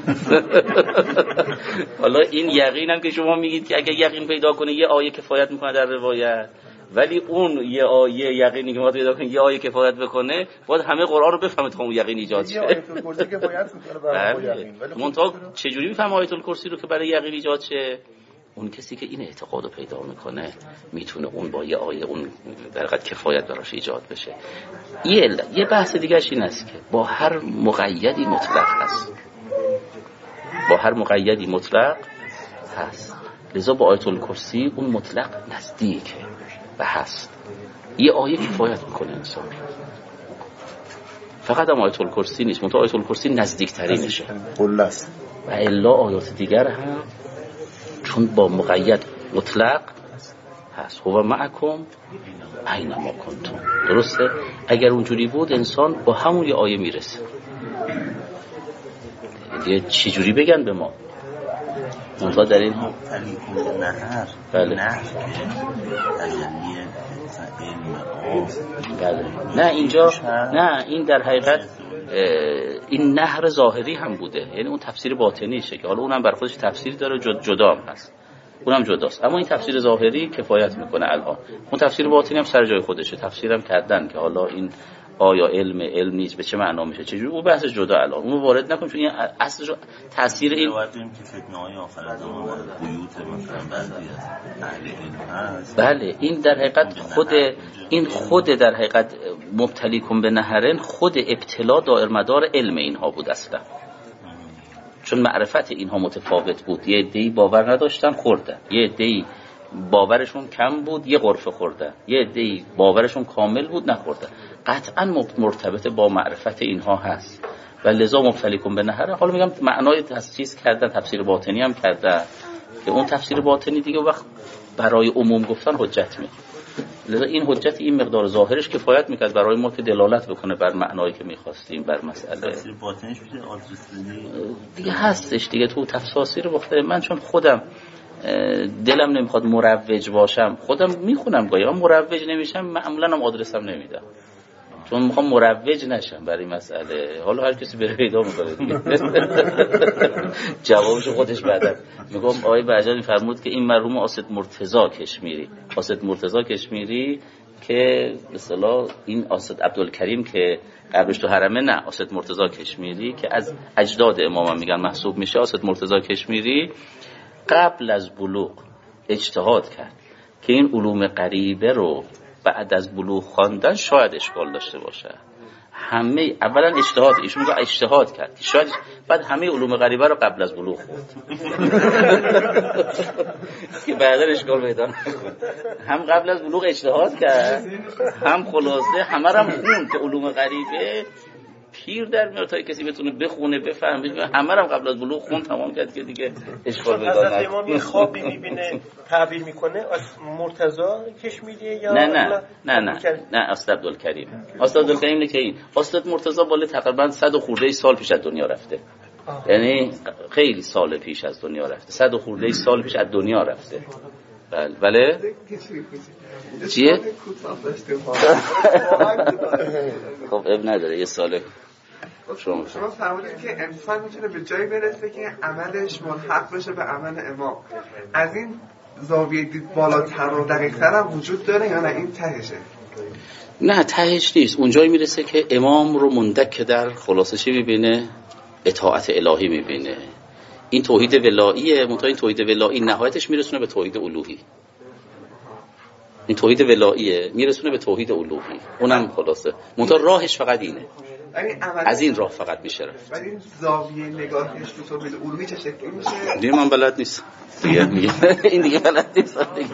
حالا این یقینم که شما میگید که اگه یقین پیدا کنه یه آیه کفایت میکنه در روایت، ولی اون یه آیه یقینی که ما پیدا کنیم یه آیه کفایت بکنه باید همه قرآن رو بفهمه تا اون یقین ایجاد شه.
آیه الکرسی کفایت میکنه برای یقین، ولی
منتها چجوری میفهمه آیه الکرسی رو که برای یقین ایجاد شه؟ اون کسی که این اعتقادو پیدا میکنه میتونه اون با یه آیه اون در حقیقت کفایت براش ایجاد بشه. یه بحث دیگه این است که با هر مقیدی مطلق هست. لذا با آیه الکرسی اون مطلق نزدیکه و هست. یه آیه کفایت میکنه انسان. فقط هم آیه الکرسی نیست، منتها آیه الکرسی نزدیکترینشه و الا آیات دیگر هم چون با مقید مطلق هست. هو معکم اینما کنتم. درسته؟ اگر اونجوری بود انسان با همون یه آیه میرسه. دیگه چی جوری بگن به ما؟ منتها در این بله. نه اینجا نه، این در حقیقت این نهر ظاهری هم بوده، یعنی اون تفسیر باطنیشه که حالا اونم بر خودش تفسیر داره، جدا هم هست، اونم جداست. اما این تفسیر ظاهری کفایت میکنه الان. اون تفسیر باطنی هم سر جای خودشه، تفسیرم کردن که حالا این آیا علم نیست به چه معنا میشه چجوری، اون بحث جدا الان اون وارد نکنیم، چون این اصلش تاثیر این بله این در حقیقت خود در حقیقت مبتلی کن به نهرن، خود ابتلا دائر مدار علم اینها بود اصلا، چون معرفت اینها متفاوت بود. یه عده‌ای باور نداشتن خوردن، یه عده‌ای باورشون کم بود یه غرفه خوردن، یه عده‌ای باورشون کامل بود نخوردن. قطعا مرتبط با معرفت اینها هست و لذا مبتلی کن به نهر. حالا میگم معنای چیز کردن، تفسیر باطنی هم کردن که اون تفسیر باطنی دیگه وقت برای عموم گفتن حجت میاد. لذا این حجت این مقدار ظاهرش کفایت میکرد برای ما که دلالت بکنه بر معنایی که میخواستیم بر مسئله.
تفسیر باطنیش میشه آدرس
دیگه هستش دیگه تو تفسیر مختلف. من چون خودم دلم نمیخواد مروج باشم، خودم میخونم گاهی مروج نمیشم، معمولا هم آدرسم نمیدم چون میخوام مروج نشم برای مسئله. حالا هر کسی بره پیدا میکنه جوابشو خودش بعدن میگم. آقای بهجت فرمود که این مرحوم آسد مرتضی کشمیری که به اصطلاح این آسد عبدالکریم که قبرش تو حرمه نه، استاد مرتضی کشمیری که از اجداد امام میگن محسوب میشه. استاد مرتضی کشمیری قبل از بلوغ اجتهاد کرد که این علوم غریبه رو بعد از بلوغ خواندن شاید اشکال داشته باشه. همه اولا اجتهاد، ایشون میگه اجتهاد کرد شاید، بعد همه علوم غریبه رو قبل از بلوغ خوند که بعدا اشکال پیدا نکنه. هم قبل از بلوغ اجتهاد کرد، هم خلاصه همه رو هم خوند که علوم غریبه پیر در میاد تا کسی بتونه بخونه بفهمه. همه رو هم قبل از بلوغ خوند تمام کرد که دیگه اشکال پیدا نکنه.
حضرت امام یه خوابی میبینه تعبیر میکنه از مرتضی کشمیری یا
نه استاد عبدالکریم. استاد عبدالکریم نه که این استاد مرتضی بالا تقریبا 100 و خورده سال پیش از دنیا رفته. یعنی خیلی سال پیش از دنیا رفته، 100 و خورده سال پیش از دنیا رفته. بله چیه؟ خب اب نداره یه سال.
شما فرمودید که انسان میتونه به جایی برسه که عملش ملحق بشه به عمل امام. از این زاویه دید بالاتر و دقیق‌تر هم وجود داره یا نه این تهشه؟
نه تهش نیست. اونجایی میرسه که امام رو مندک در خلاصه چی میبینه؟ اطاعت الهی میبینه. این توحید ولاییه. منتها این توحید ولایی نهایتش میرسونه به توحید الوهی. این توحید ولاییه میرسونه به توحید الوهی. اونم خلاصه منتها راهش فقط اینه. از این راه فقط میشه رفت.
ولی این زاویه نگاهش به توحید الوهی چه شکلی میشه؟
دیگه من بلد نیست. دیگه میگه این دیگه بلد نیست دیگه.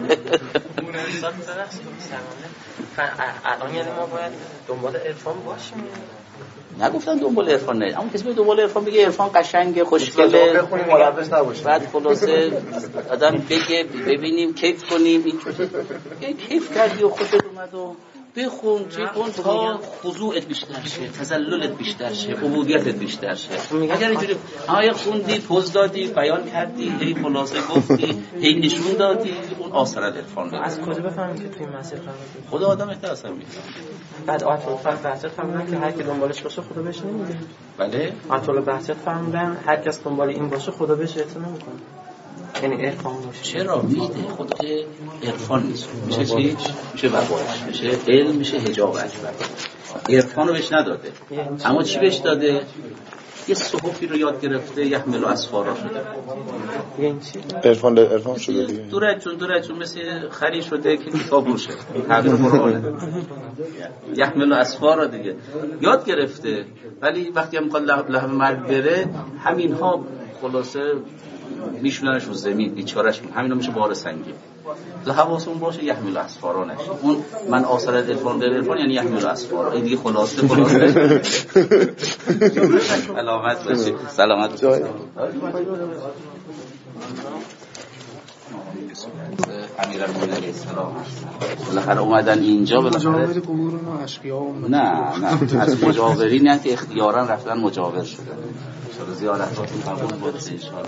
الان یعنی ما باید دنبال عرفان باشیم.
نگفتن دنبال عرفان نه، اما کسی به دنبال عرفان بگه عرفان قشنگه خوشگله
بخونیم ملبس نباشه،
بعد خلاصه آدم بگه ببینیم کیف کنیم. این کیف کردی و خوشت اومد و بخون چی کن تا خضوعت بیشتر شه، تذللت بیشتر شه، عبودیتت بیشتر شه. اگر اینجوری آیا خوندی، پوز دادی، بیان کردی، هی خلاصه گفتی، هی نشون دادی، اون آثار عرفان.
از کجا بفهمیم که توی مسیر قرار داریم؟
خدا آدم احساس می‌کنه.
بعد آیت بحثت فهمیدن که هر کی دنبالش باشه خدا بهش نمیده.
بله
آیت بحثت فهمیدن هر کس دنبال این باشه خدا بهش اعتنا نمی‌کنه. یعنی عرفان باشه.
چرا میده خود عرفان نیست، میشه چی؟ میشه وقایع، میشه علم، میشه حجاب اکبر. عرفان رو بهش نداده، اما چی بهش داده؟ یه صحفی رو یاد گرفته، یحمل اسفارا شده.
یعنی چی؟
عرفان شده دیگه.
دورتون مثل خری شده که کتاب روشه. تعبیر قرآنه. یحمل اسفارا دیگه. یاد گرفته، ولی وقتی هم میخواد لحظه مرگ بره، همینها خلاصه میشوننش رو زمین، بیچارهش همینا میشه بار سنگین. تو حواسون باشه یحمل اسفارا نشه. اون من آثار عرفان به عرفان یعنی یحمل اسفارا. این دیگه خلاصه علامت باشه. سلامت باشه. امیرالمومنین علیه السلام بالاخره اومدن اینجا، بالاخره نه از مجاورین نه که اختیارا رفتن مجاور شدن. ان شاء الله زیارتاتون قبول باشه ان شاء الله.